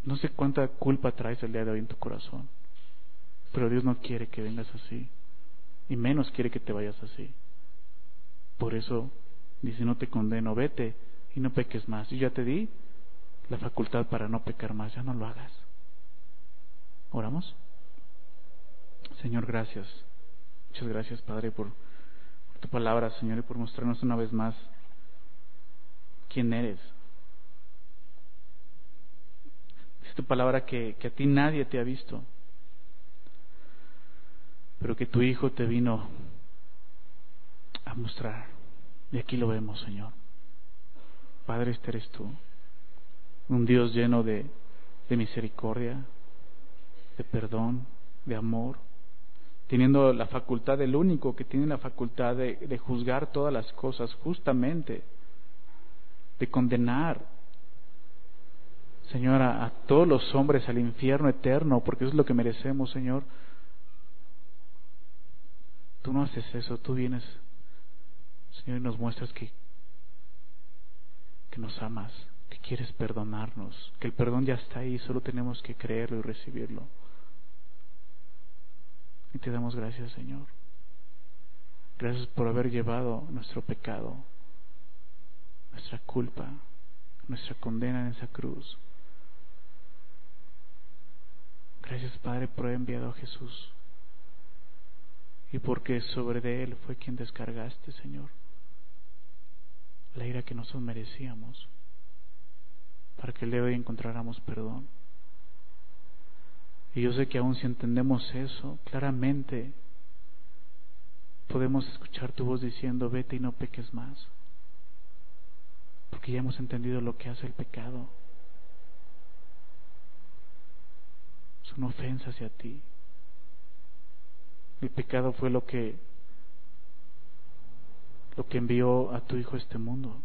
No sé cuánta culpa traes el día de hoy en tu corazón, pero Dios no quiere que vengas así, y menos quiere que te vayas así. Por eso dice: no te condeno, vete y no peques más. Yo ya te di la facultad para no pecar más, ya no lo hagas. ¿Oramos? Señor, gracias. Muchas gracias, Padre, por tu palabra, Señor, y por mostrarnos una vez más quién eres. Es tu palabra que a ti nadie te ha visto, pero que tu Hijo te vino a mostrar. Y aquí lo vemos, Señor. Padre, este eres tú, un Dios lleno de misericordia, de perdón, de amor, teniendo la facultad, el único que tiene la facultad de juzgar todas las cosas justamente, de condenar, Señor, a todos los hombres al infierno eterno, porque eso es lo que merecemos, Señor. Tú no haces eso, tú vienes, Señor, y nos muestras que nos amas, que quieres perdonarnos, que el perdón ya está ahí, solo tenemos que creerlo y recibirlo. Y te damos gracias, Señor. Gracias por haber llevado nuestro pecado, nuestra culpa, nuestra condena en esa cruz. Gracias, Padre, por haber enviado a Jesús y porque sobre de Él fue quien descargaste, Señor, la ira que nosotros merecíamos, para que el día de hoy encontráramos perdón. Y yo sé que aun si entendemos eso claramente, podemos escuchar tu voz diciendo: vete y no peques más, porque ya hemos entendido lo que hace el pecado. Es una ofensa hacia ti. El pecado fue lo que envió a tu Hijo a este mundo.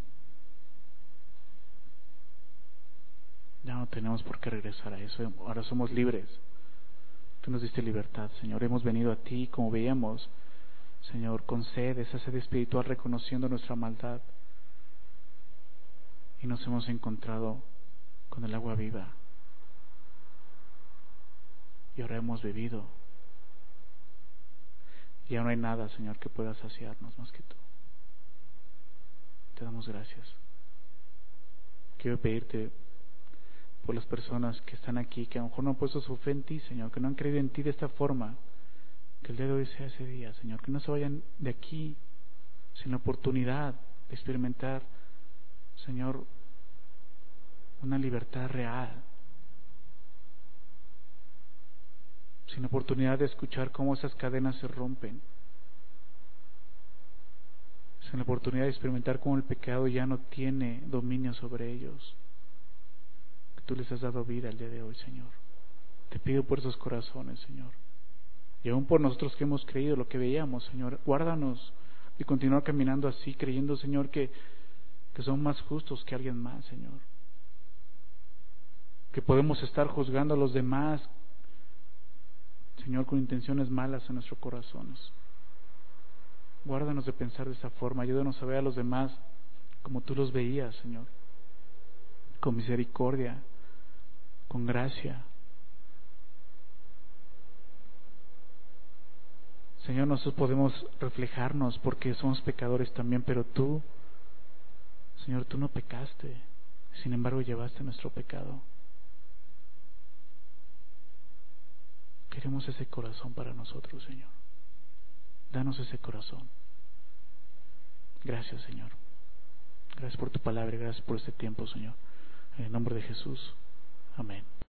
Ya no tenemos por qué regresar a eso. Ahora somos libres. Tú nos diste libertad, Señor. Hemos venido a ti, como veíamos, Señor, con sed, esa sed espiritual, reconociendo nuestra maldad. Y nos hemos encontrado con el agua viva. Y ahora hemos bebido. Y ya no hay nada, Señor, que pueda saciarnos más que tú. Te damos gracias. Quiero pedirte por las personas que están aquí, que a lo mejor no han puesto su fe en ti, Señor, que no han creído en ti de esta forma, que el día de hoy sea ese día, Señor, que no se vayan de aquí sin la oportunidad de experimentar, Señor, una libertad real, sin la oportunidad de escuchar cómo esas cadenas se rompen, sin la oportunidad de experimentar cómo el pecado ya no tiene dominio sobre ellos, que tú les has dado vida el día de hoy, Señor. Te pido por esos corazones, Señor, y aún por nosotros que hemos creído lo que veíamos, Señor, guárdanos y continuar caminando así, creyendo, Señor, que son más justos que alguien más, Señor, que podemos estar juzgando a los demás, Señor, con intenciones malas en nuestros corazones. Guárdanos de pensar de esa forma, ayúdanos a ver a los demás como tú los veías, Señor, con misericordia, con gracia. Señor, nosotros podemos reflejarnos porque somos pecadores también, pero tú, Señor, tú no pecaste, sin embargo llevaste nuestro pecado. Queremos ese corazón para nosotros, Señor. Danos ese corazón. Gracias, Señor. Gracias por tu palabra y gracias por este tiempo, Señor. En el nombre de Jesús. Amén.